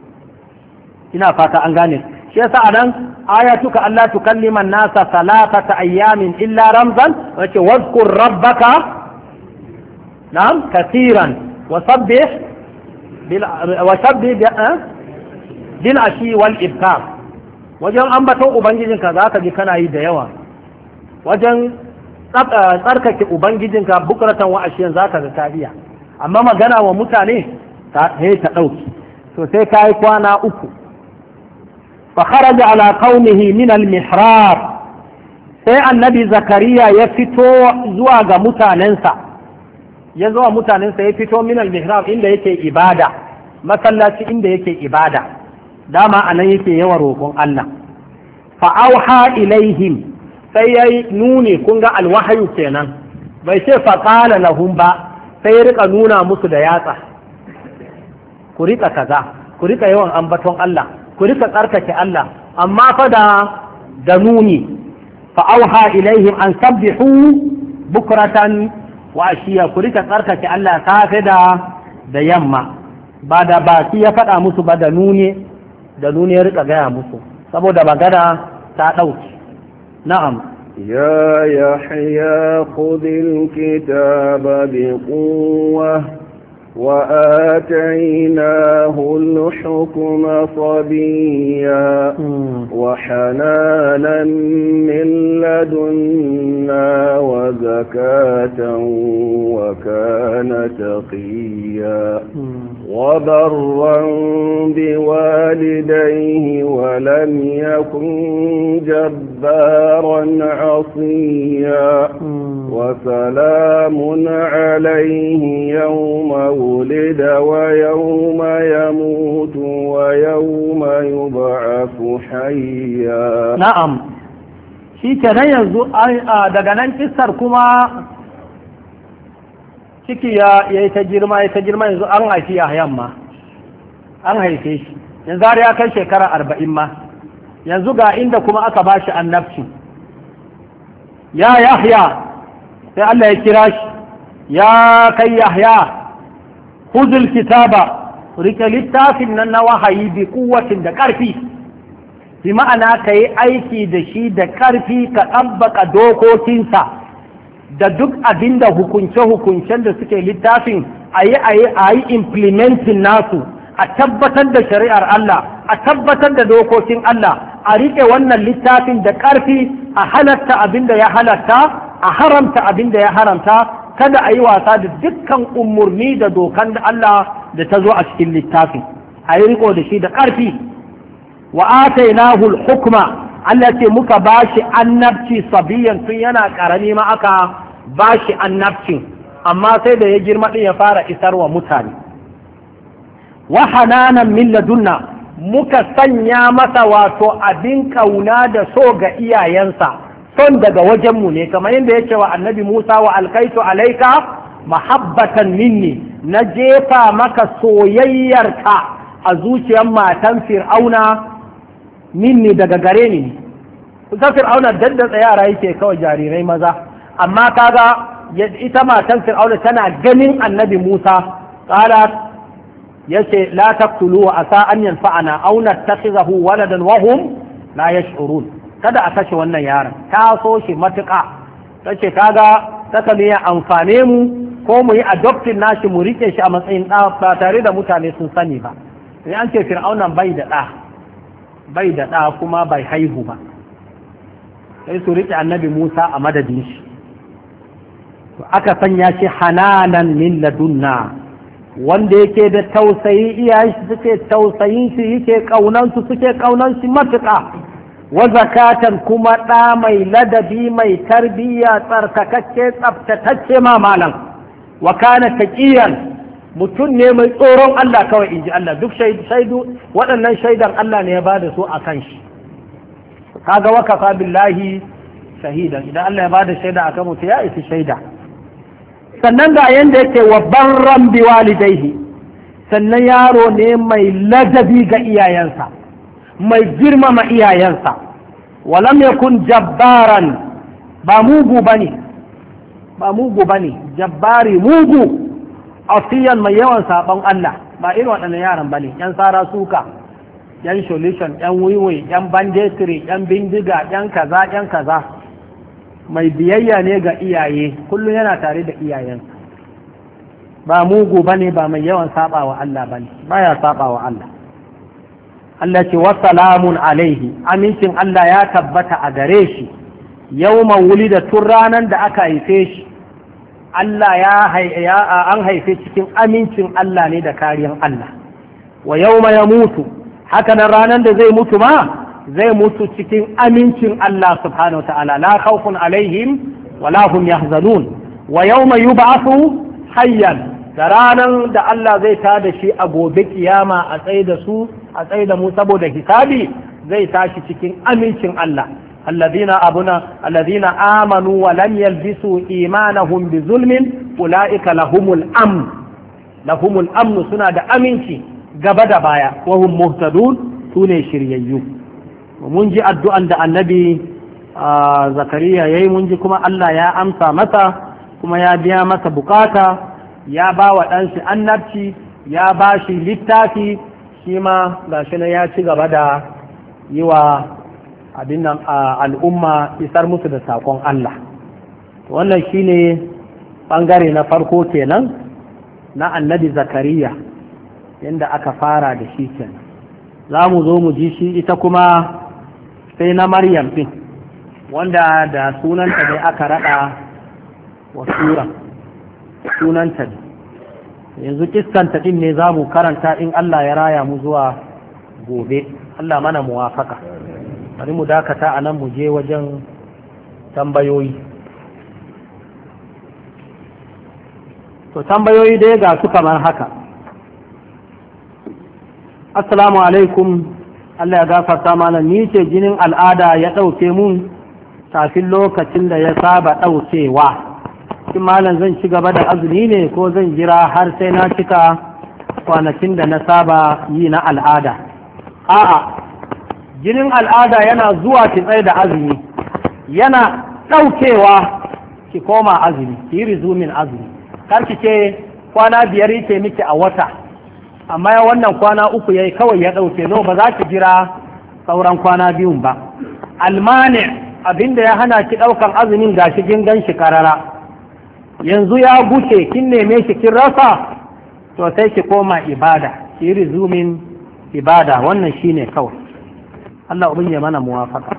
Ina fata an gane. Shi yasa anan ayatuka Allah tukalliman nasa salatata ayyamin illa ramzan, wace wazkur rabbaka na'am katiran wa sabbih bil wa sabbih bil ashi wal ibkar. Wajen ambaton ubangijinka zaka ji kana yi da yawa, wajen tsarkake ubangijinka bukratan wa ashiyan zaka ga kariya. Amma magana wa mutane ta ta dauki, to sai kai kwana uku. فخرج على قومه من المحراب sai annabi zakariya ya fito zuwa ga mutanensa ya zuwa mutanensa ya fito min al-mihrab inda yake ibada, masallaci inda yake ibada, dama anan yake yawan roƙon Allah. fa auha ilaihim, sai yayi nuni, kun ga alwahyu kenan, bai ce fa qala lahum ba, sai ya rika nuna musu da yatsa, ku rika kaza, ku rika yawan ambaton Allah, ku rika tsarkake Allah, amma fa da da nuni. fa auha ilaihim an sabbihu bukratan wa ashiya, ku rika tsarkake Allah safe da da yamma, ba da baki ya faɗa musu ba, da nuni da nuni ya rika gaya musu, saboda magana ta ɗauki. Na'am. يا يحيى خذ الكتاب بقوة وآتيناه الحكم صبيا وحنانا من لدنا وزكاة وكان تقيا وبرا بوالديه ولم يكن جبارا عصيا وسلام عليه يوم ولد ويوم يموت ويوم يبعث حيا. نعم shi kenan yanzu daga nan kissar kuma ciki ya yi ta girma ya ta girma yanzu an haifi Yahyan ma an haife shi yanzu har ya kai shekara arba'in ma yanzu ga inda kuma aka ba shi annabci ya Yahya sai Allah ya kira shi ya kai Yahya khudhul kitaba rike littafin nan na wahayi bi kuwatin da ƙarfi bi ma'ana ka yi aiki da shi da ƙarfi ka ɗabbaka dokokinsa da duk abin da hukunce-hukuncen da suke littafin a yi a yi implementing nasu a tabbatar da shari'ar Allah a tabbatar da dokokin Allah a riƙe wannan littafin da ƙarfi a halatta abin da ya halatta a haramta abin da ya haramta kada a yi wasa da dukkan umurni da dokan da Allah da ta zo a cikin littafin a yi riko da shi da ƙarfi wa atainahu al-hukma Allah ce muka bashi annabci sabiyan tun yana karami ma aka bashi annabcin amma sai da ya girma din ya fara isarwa mutane wa hananan min ladunna muka sanya masa wato abin kauna da so ga iyayensa son daga wajenmu ne kamar yadda yake wa annabi Musa wa alkaitu alaika mahabbatan minni na jefa maka soyayyarka a zuciyar matan fir'auna minni daga gare ni kusa fir'auna daddatsa yara yake kawai jarirai maza amma kaga ita matan fir'auna tana ganin annabi Musa qalat yace la taqtulu asa an yanfa'ana aw nattakhizahu waladan wa hum la yash'urun kada a kashe wannan yaron ta so shi matuƙa tace kaga saka ne ya amfane mu ko mu yi adoptin nashi mu rike shi a matsayin ɗa ba tare da mutane sun sani ba sai an ce fir'auna bai da ɗa bai da ɗa kuma bai haihu ba sai su riƙe annabi Musa a madadin shi aka sanya shi hananan min ladunna wanda yake da tausayi iyayen shi suke tausayin shi yake kaunan su suke kaunan shi matuƙa wa zakatan kuma ɗa mai ladabi mai tarbiyya tsarkakakke tsaftatacce ma malam wa kana taqiyan mutum ne mai tsoron Allah kawai in ji Allah duk shaidu waɗannan shaidan Allah ne ya ba da su a kan shi kaga wa kafa billahi shahidan idan Allah ya ba da shaida akan mutum ya isi shaida sannan ga yanda yake wa barran bi walidaihi sannan yaro ne mai ladabi ga iyayensa mai girmama iyayensa walam yakun jabbaran ba mugu bane ba mugu bane jabbari mugu asiyan mai yawan sabon Allah ba irin waɗannan yaran ba ne yan sara suka yan solution yan wiwi yan banditry yan bindiga yan kaza yan kaza mai biyayya ne ga iyaye kullum yana tare da iyayen ba mugu ba ne ba mai yawan saba wa Allah ba ne ba ya saba wa Allah Allah ce wa salamun alaihi amincin Allah ya tabbata a gare shi yawman wulida tun ranar da aka haife shi Allah ya an haife cikin amincin Allah ne da kariyan Allah wa yawma ya mutu haka nan ranar da zai mutu ma zai mutu cikin amincin Allah subhanahu ta'ala la khawfun alaihim wa la hum yahzanun wa yawma yub'athu hayyan da ranar da Allah zai tada shi a gobe kiyama a tsaye da su a tsaye da mu saboda hisabi zai tashi cikin amincin Allah الذين أبنا الذين آمنوا ولم يلبسوا إيمانهم بظلم أولئك لهم الأمن لهم الأمن سنة أمنتي قبل بايا وهم مهتدون سنة شريعيو ومنجي أدو عند النبي آه زكريا يي منجي كما الله يا أمسى متى كما يا بيا متى بكاتا يا باوة أنسي النبتي يا باشي للتاتي شما باشنا يا شيغا بدا يوا abin nan al'umma isar musu da saƙon Allah wannan shine ɓangare na farko kenan na annabi zakariya yadda aka fara da shi kenan za mu zo mu ji shi ita kuma sai na maryam din wanda da sunanta ne aka rada wa sura sunanta ne yanzu kiskanta din ne za mu karanta in Allah ya raya mu zuwa gobe Allah mana muwafaka bari mu dakata a nan mu je wajen tambayoyi to tambayoyi dai ga su kamar haka. Assalamu alaikum, Allah ya gafarta mana, ni ce jinin al'ada ya ɗauke mun kafin lokacin da ya saba ɗaukewa. Shin malam zan ci gaba da azumi ne ko zan jira har sai na cika kwanakin da na saba yi na al'ada? A'a, jinin al'ada yana zuwa ki tsaye da azumi, yana ɗaukewa ki koma azumi, ki yi rizumin azumi. Kar ki ce kwana biyar yake miki a wata, amma ya wannan kwana uku yayi kawai ya ɗauke, no ba za ki jira sauran kwana biyun ba. Almani abinda ya hana ki ɗaukan azumin gashi kin gan shi karara, yanzu ya guce kin neme shi kin rasa, to sai ki koma ibada, ki yi rizumin ibada, wannan shine kawai. Allah ubin ya mana muwafaka.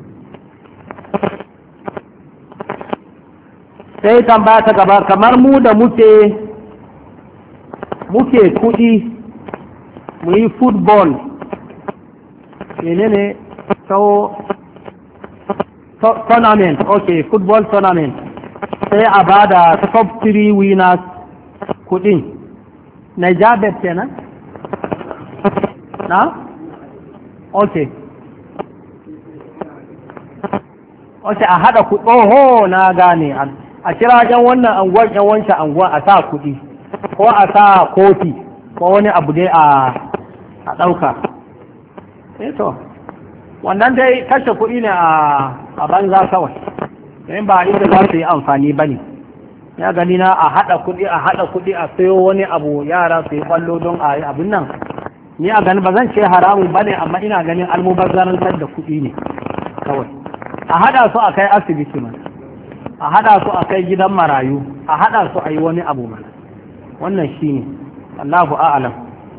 Sai tambaya ta gaba, kamar mu da muke muke kudi mu yi football menene so tournament, okay, football tournament, sai a bada top three winners kudin Nigeria kenan na okay okay a hada ku oho na gane a kira yan wannan anguwar yan wancan anguwa a sa kuɗi ko a sa kofi ko wani abu dai a a ɗauka. Eh to wannan dai kashe kuɗi ne a a banza kawai, in ba inda za su yi amfani ba ne. Ya gani na a haɗa kuɗi a haɗa kuɗi a sayo wani abu yara su yi ƙwallo don a yi abin nan, ni a gani ba zan ce haramun ba ne, amma ina ganin almubazzarantar da kuɗi ne kawai. A haɗa su a kai asibiti mana, a haɗa su a kai gidan marayu, a haɗa su a yi wani abu mana, wannan shi ne. Allahu a'alam.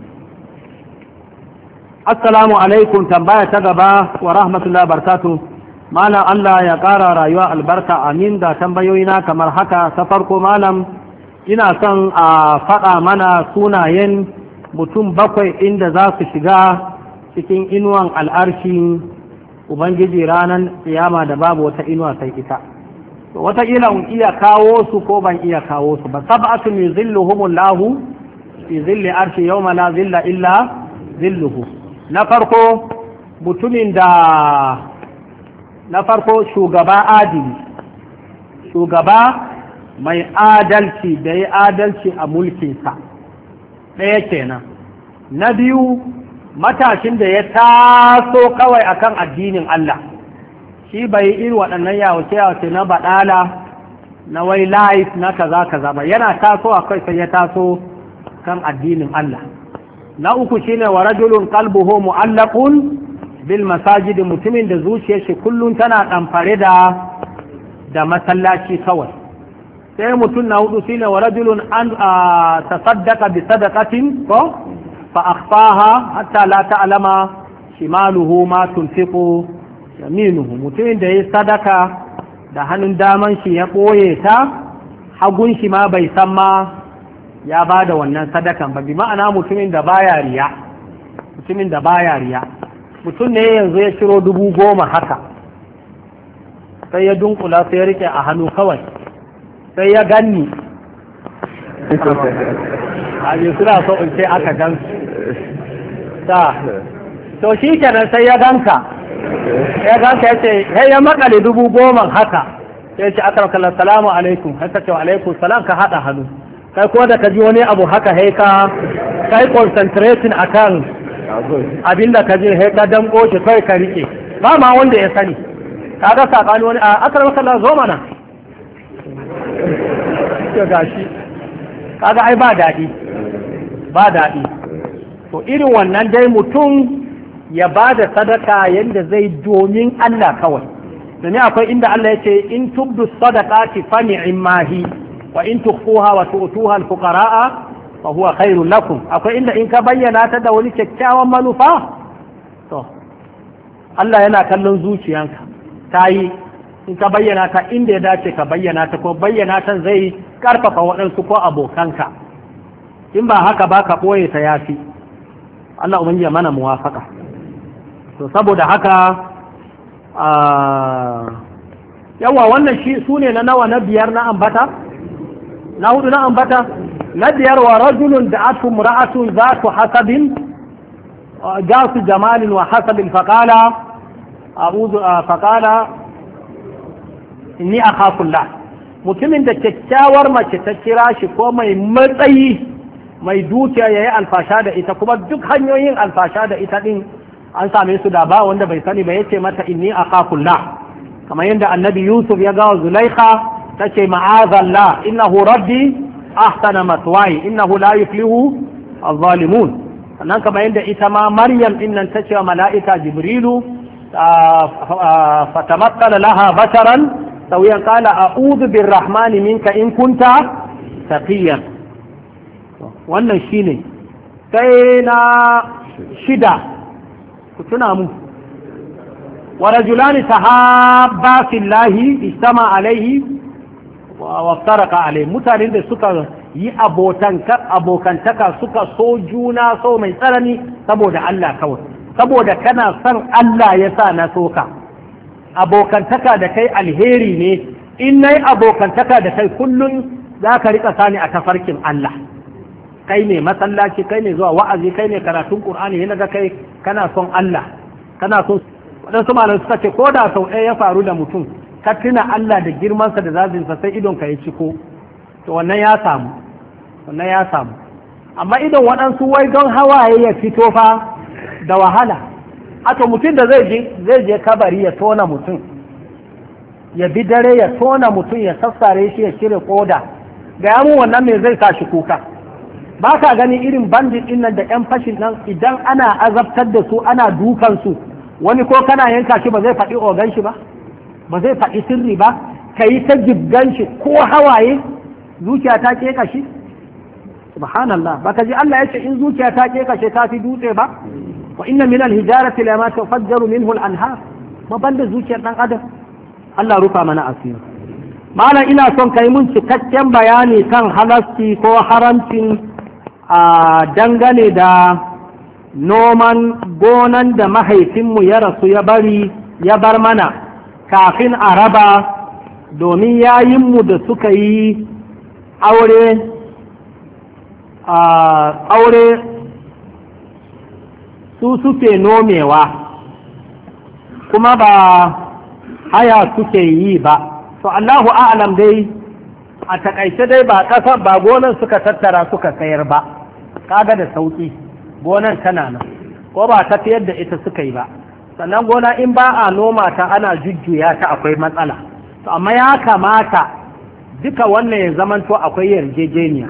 Assalamu alaikum, tambaya ta gaba wa rahmatullahi barakatuh. Malam Allah ya ƙara rayuwa albarka, amin. Da tambayoyina kamar haka. Ta farko malam, ina son a faɗa mana sunayen mutum bakwai inda za su shiga cikin inuwan al'arshin Ubangiji ranar kiyama da babu wata inuwa sai ita. Wataƙila in iya kawo su ko ban iya kawo su ba. Sab'atu min zilluhumullahu fi zilli arshi yawma la zilla illa zilluhu. Na farko mutumin da na farko shugaba adili, shugaba mai adalci da ya adalci a mulkinsa, ɗaya kenan. Na biyu matashin da ya taso kawai akan addinin Allah, shi bai iri waɗannan yawace yawace na baɗala na wai life na kaza kaza ba, yana taso akai sai ya taso kan addinin Allah. Na uku shine wa rajulun qalbuhu mu'allaqun bil masajid, mutumin da zuciyar shi kullun tana ɗamfare da da masallaci kawai. Sai mutum na hudu shine wa rajulun an tasaddaqa bi sadaqatin ko fa akhfaha hatta la ta'lama shimaluhu ma tunfiqu yaminuhu, mutumin da ya sadaka da hannun daman shi ya ɓoye ta, hagun shi ma bai san ma ya ba da wannan sadakan ba, bi ma'ana mutumin da baya riya, mutumin da baya riya. Mutum ne yanzu ya ciro dubu goma haka, sai ya dunkula sai ya rike a hannu kawai, sai ya ganni a bi suna so in ce aka gan ta to shi kenan sai ya ganka ya ganka ya ce sai ya makale dubu goma haka, ya ce aka kalla salamu alaikum, haka ce wa alaikum salam, ka haɗa hannu. Kai ko da ka ji wani abu haka sai ka kai concentrating akan abinda ka je sai ka danko shi kai ka rike, ba ma wanda ya sani. Kaga sakani wani a akram sallah zo mana to gashi, kaga ai ba daɗi ba daɗi. To irin wannan dai mutum ya ba da sadaka yadda zai domin Allah kawai, domin akwai inda Allah ya ce in tubdu sadaqati fa ni'mahi wa in tukhfuha wa tu'tuha al-fuqara'a fa huwa khairul lakum akwai inda in ka bayyana ta da wani kyakkyawan manufa to Allah yana kallon zuciyanka ta yi in ka bayyana ta inda ya dace ka bayyana ta ko bayyana ta zai karfafa waɗansu ko abokanka in ba haka ba ka ɓoye ta yafi Allah ubangiji mana muwafaka to saboda haka yawa wannan shi su ne na nawa na biyar na ambata na hudu na ambata na biyar wa rajulun da atu mura'atun za su hasabin jasu jamalin wa hasabin faƙala a'udhu faƙala inni akhafullah mutumin da kyakkyawar mace ta kira shi ko mai matsayi mai dukiya yayi alfasha da ita kuma duk hanyoyin alfasha da ita din an same su da ba wanda bai sani ba yace mata inni akhafullah kamar yadda annabi Yusuf ya ga Zulaikha tace ma'azallah innahu rabbi ahsana matwai innahu la yuflihu adh-dhalimun sannan kamar yadda ita ma Maryam din nan tace wa mala'ika Jibrilu fatamakkala laha basharan سويا قال أعوذ بالرحمن منك إن كنت تقيا wannan shine sai na shida ku tuna mu wa rajulani tahabba fillahi istama alaihi wa iftaraka alaihi mutanen da suka yi abokantaka suka so juna so mai tsanani saboda Allah kawai saboda kana son Allah ya sa na soka abokantaka da kai alheri ne in nayi abokantaka da kai kullum za ka rika sani a tafarkin Allah kai ne masallaci kai ne zuwa wa'azi kai ne karatun Qur'ani yana ga kai kana son Allah kana son wadansu malamai suka ce ko da sau ɗaya ya faru da mutum ka tuna Allah da girmansa da zazinsa sai idon ka ya ciko to wannan ya samu wannan ya samu amma idon waɗansu wai don hawaye ya fito fa da wahala ato mutum da zai je kabari ya tona mutum ya bi dare ya tona mutum ya sassare shi ya cire koda ga yamu wannan me zai sa shi kuka ba ka gani irin bandit din nan da yan fashin nan idan ana azabtar da su ana dukan su wani ko kana yanka shi ba zai faɗi ogan shi ba ba zai faɗi sirri ba ka yi ta jibgan shi ko hawaye zuciya ta ke kashi subhanallah baka ji Allah ya ce in zuciya ta ke kashe ta fi dutse ba wa inna min al-hijarati lama tafajjaru minhu al-anhar ma banda zuciyar dan adam Allah rufa mana asiri malam ina son kai mun cikakken bayani kan halasti ko haramcin a dangane da noman gonan da mahaifinmu ya rasu ya bari ya bar mana kafin a raba domin yayinmu da suka yi aure a aure su suke nomewa kuma ba haya suke yi ba to Allahu a'lam dai a takaice dai ba kasar ba gonan suka tattara suka sayar ba kaga da sauki gonan tana nan ko ba tafiyar da ita suka yi ba sannan gona in ba a noma ta ana jujjuya ta akwai matsala to amma ya kamata duka wannan ya zamanto akwai yarjejeniya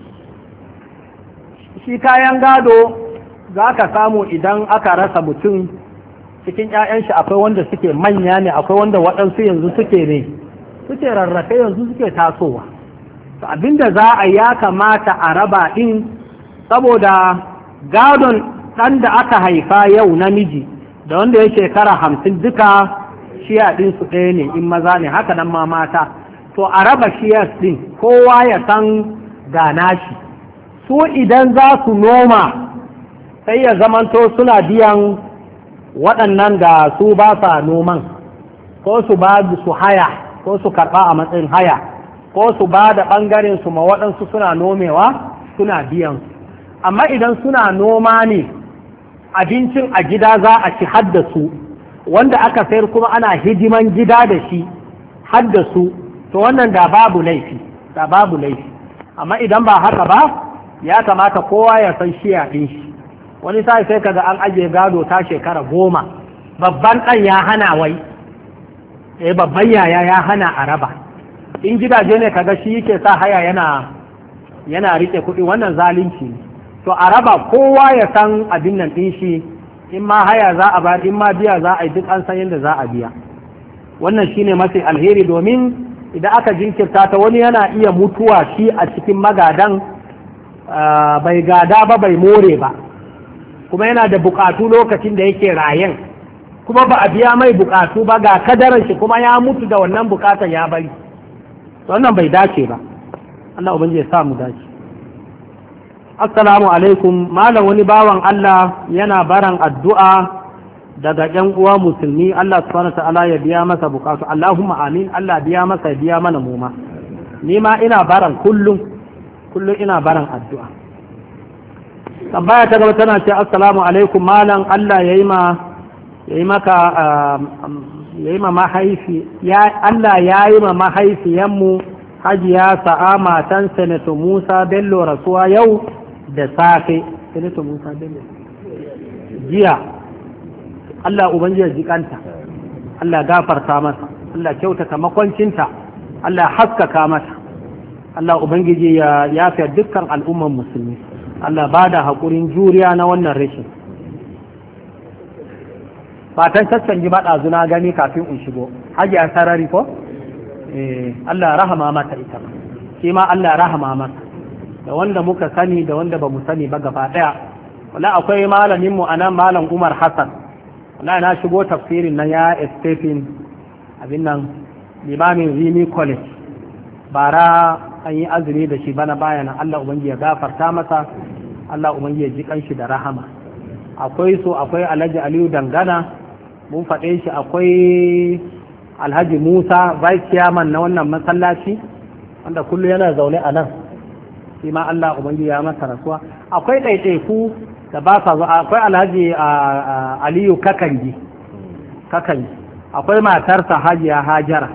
shi kayan gado za ka samu idan aka rasa mutum cikin 'ya'yan shi akwai wanda suke manya ne akwai wanda waɗansu yanzu suke ne suke rarrafe yanzu suke tasowa to abinda za a ya kamata a raba ɗin saboda gadon ɗan da aka haifa yau namiji da wanda ya shekara hamsin duka shiya ɗin su ɗaya ne in maza ne haka nan ma mata to a raba shiyas ɗin kowa ya san gana shi su idan za su noma sai ya zamanto suna biyan waɗannan da su ba sa noman ko su ba su haya ko su karɓa a matsayin haya ko su ba da ɓangaren su ma waɗansu suna nomewa suna biyan amma idan suna noma ne abincin a gida za a ci hadda su wanda aka sayar kuma ana hidiman gida da shi hadda su to wannan da babu laifi da babu laifi amma idan ba haka ba ya kamata kowa ya san shiya ɗin shi wani sai sai kaga an ajiye gado ta shekara goma babban ɗan ya hana wai eh babban yaya ya hana a raba in gidaje ne kaga shi yake sa haya yana yana rike kuɗi wannan zalunci ne to a raba kowa ya san abin nan ɗin shi in ma haya za a bayar in ma biya za a yi duk an san yadda za a biya wannan shine mafi alheri domin idan aka jinkirta ta wani yana iya mutuwa shi a cikin magadan bai gada ba bai more ba kuma yana da bukatu lokacin da yake rayen kuma ba a biya mai bukatu ba ga kadaran shi kuma ya mutu da wannan bukatan ya bari wannan bai dace ba Allah ubangiji ya sa mu dace. Assalamu alaikum malam, wani bawan Allah yana baran addu'a daga ƴan uwa musulmi, Allah subhanahu wa ta'ala ya biya masa bukatu. Allahumma amin. Allah biya masa ya biya mana mu ma. Ni ma ina baran kullum kullum ina baran addu'a. Tambaya ta gaba tana ce assalamu alaikum malam, Allah yayi ma yayi maka yayi ma mahaifi ya Allah yayi ma mahaifiyanmu Hajiya Sa'a matan Senator Musa Bello rasuwa yau da safe. Senator Musa Bello jiya, Allah ubangiji jikanta, Allah gafarta masa, Allah kyautata makwancinta, Allah haskaka mata, Allah ubangiji ya yafe dukkan al'umman musulmi, Allah bada haƙurin juriya na wannan rashin. Fatan sassan ji baɗa zuna gani kafin in shigo, Hajiya Sarari ko? Eh, Allah rahama mata ita, shi ma Allah rahama mata, da wanda muka sani da wanda ba mu sani ba gaba ɗaya. Wala akwai malaminmu a nan, Malam Umar Hassan, wala na shigo tafsirin na ya estefin abin nan limamin Rimi College, bara an yi azumi da shi bana bayanan. Allah ubangi ya gafarta masa, Allah ubangi ya ji kanshi da rahama. Akwai su, akwai Alhaji Aliyu Dangana, mun faɗe shi, akwai Alhaji Musa vice chairman na wannan masallaci wanda kullu yana zaune a nan, shi ma Allah ubangi ya masa rasuwa. Akwai ɗaiɗaiku da ba sa zuwa, akwai Alhaji Aliyu Kakangi Kakangi akwai matarsa Hajiya Hajara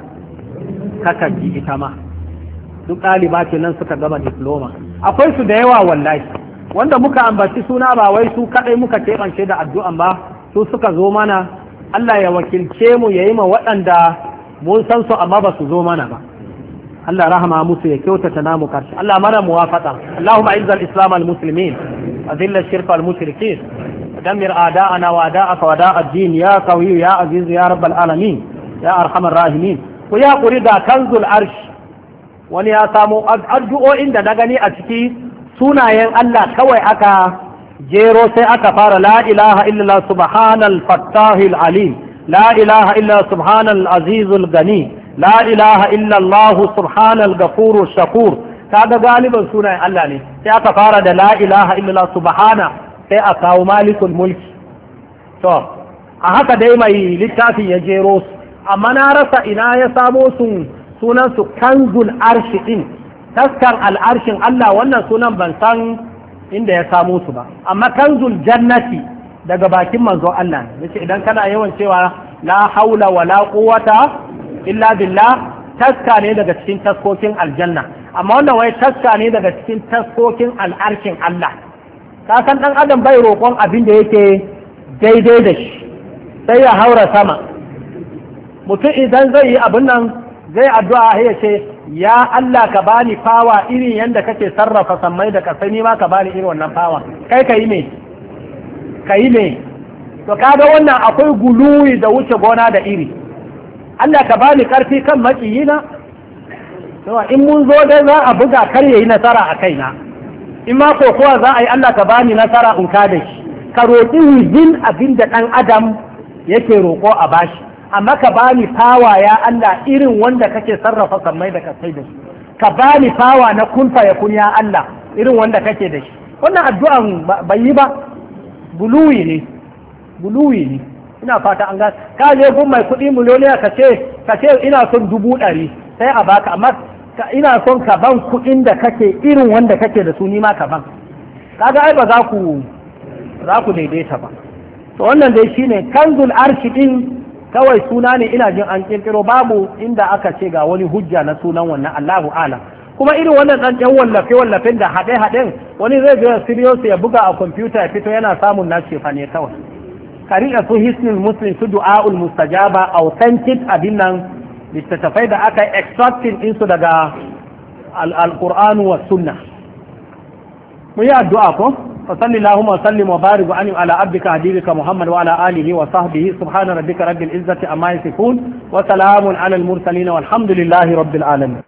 Kakangi ita ma, duk ɗaliba ce nan suka gama diploma. Akwai su da yawa wallahi, wanda muka ambaci suna ba wai su kaɗai muka keɓance da addu'an ba, su suka zo mana. Allah ya wakilce mu ya yi ma waɗanda mun san su amma ba su zo mana ba. Allah rahama musu ya kyautata namu karshe. Allah mana muwafaqa. Allahumma izza al-islam al-muslimin wa dhilla ash-shirka al-mushrikeen wa dammir a'da'ana wa a'da'aka wa da'a ad-din ya qawi ya aziz ya rabbal alamin ya arhamar rahimin. Ku ya kuri da kanzul arsh, wani ya samu addu'o'in da na gani a ciki sunayen Allah kawai aka jero sai aka fara la ilaha illallah subhanal fattahil alim, la ilaha illa subhanal azizul gani, la ilaha illallah subhanal gafurur shakur. Kaga galiban sunayen Allah ne, sai aka fara da la ilaha illallah subhana, sai a kawo malikul mulki. To a haka dai mai littafin ya jero su, amma na rasa ina ya samo su sunan su kanzul arshi din, taskar al'arshin Allah. Wannan sunan ban san inda ya samo su ba, amma kanzul jannati daga bakin manzon Allah ne. Yace idan kana yawan cewa la haula wala quwwata illa billah, taska ne daga cikin taskokin aljanna, amma wannan wai taska ne daga cikin taskokin al'arshin Allah. Ka san dan adam bai roƙon abin da yake daidai da shi, sai ya haura sama. Mutum idan zai yi abin nan zai addu'a ya ce ya Allah ka bani fawa irin yadda kake sarrafa sammai da kasai, ni ma ka bani irin wannan fawa. Kai ka yi me ka yi me to kaga wannan akwai guluwi da wuce gona da iri. Allah ka bani karfi kan makiyina, to in mun zo dai za a buga kar yayi nasara a kaina, in ma kokowa za a yi Allah ka bani nasara in ka da shi. Ka roƙi wujin abin da ɗan adam yake roƙo a bashi, amma ka bani fawa ya Allah irin wanda kake sarrafa sammai da kasai da shi. Ka bani fawa na kunfa ya kun ya Allah irin wanda kake da shi. Wannan addu'an bai yi ba, buluwi ne buluwi ne. Ina fata an ga ka je gun mai kuɗi miliyoniya ka ce ka ce ina son dubu ɗari sai a baka, amma ina son ka ban kuɗin da kake irin wanda kake da su, ni ma ka ban. Kaga ai ba za ku za ku daidaita ba. To wannan dai shine kanzul arshi din, kawai suna ne ina jin an kirkiro, babu inda aka ce ga wani hujja na sunan wannan, Allahu alam. Kuma irin wannan dan ɗan wallafe wallafen da haɗe haɗen wani zai ga serious ya buga a kwamfuta ya fito yana samun nace fa ne kawai. Ka riƙa su hisnul muslim, su du'aul mustajaba, authentic abin nan littattafai da aka yi extracting ɗinsu daga al-Qur'anu wa sunna. Mu yi addu'a ko? فصل اللهم وسلم وبارك وانعم على عبدك حبيبك محمد وعلى اله وصحبه سبحان ربك رب العزه عما يصفون وسلام على المرسلين والحمد لله رب العالمين.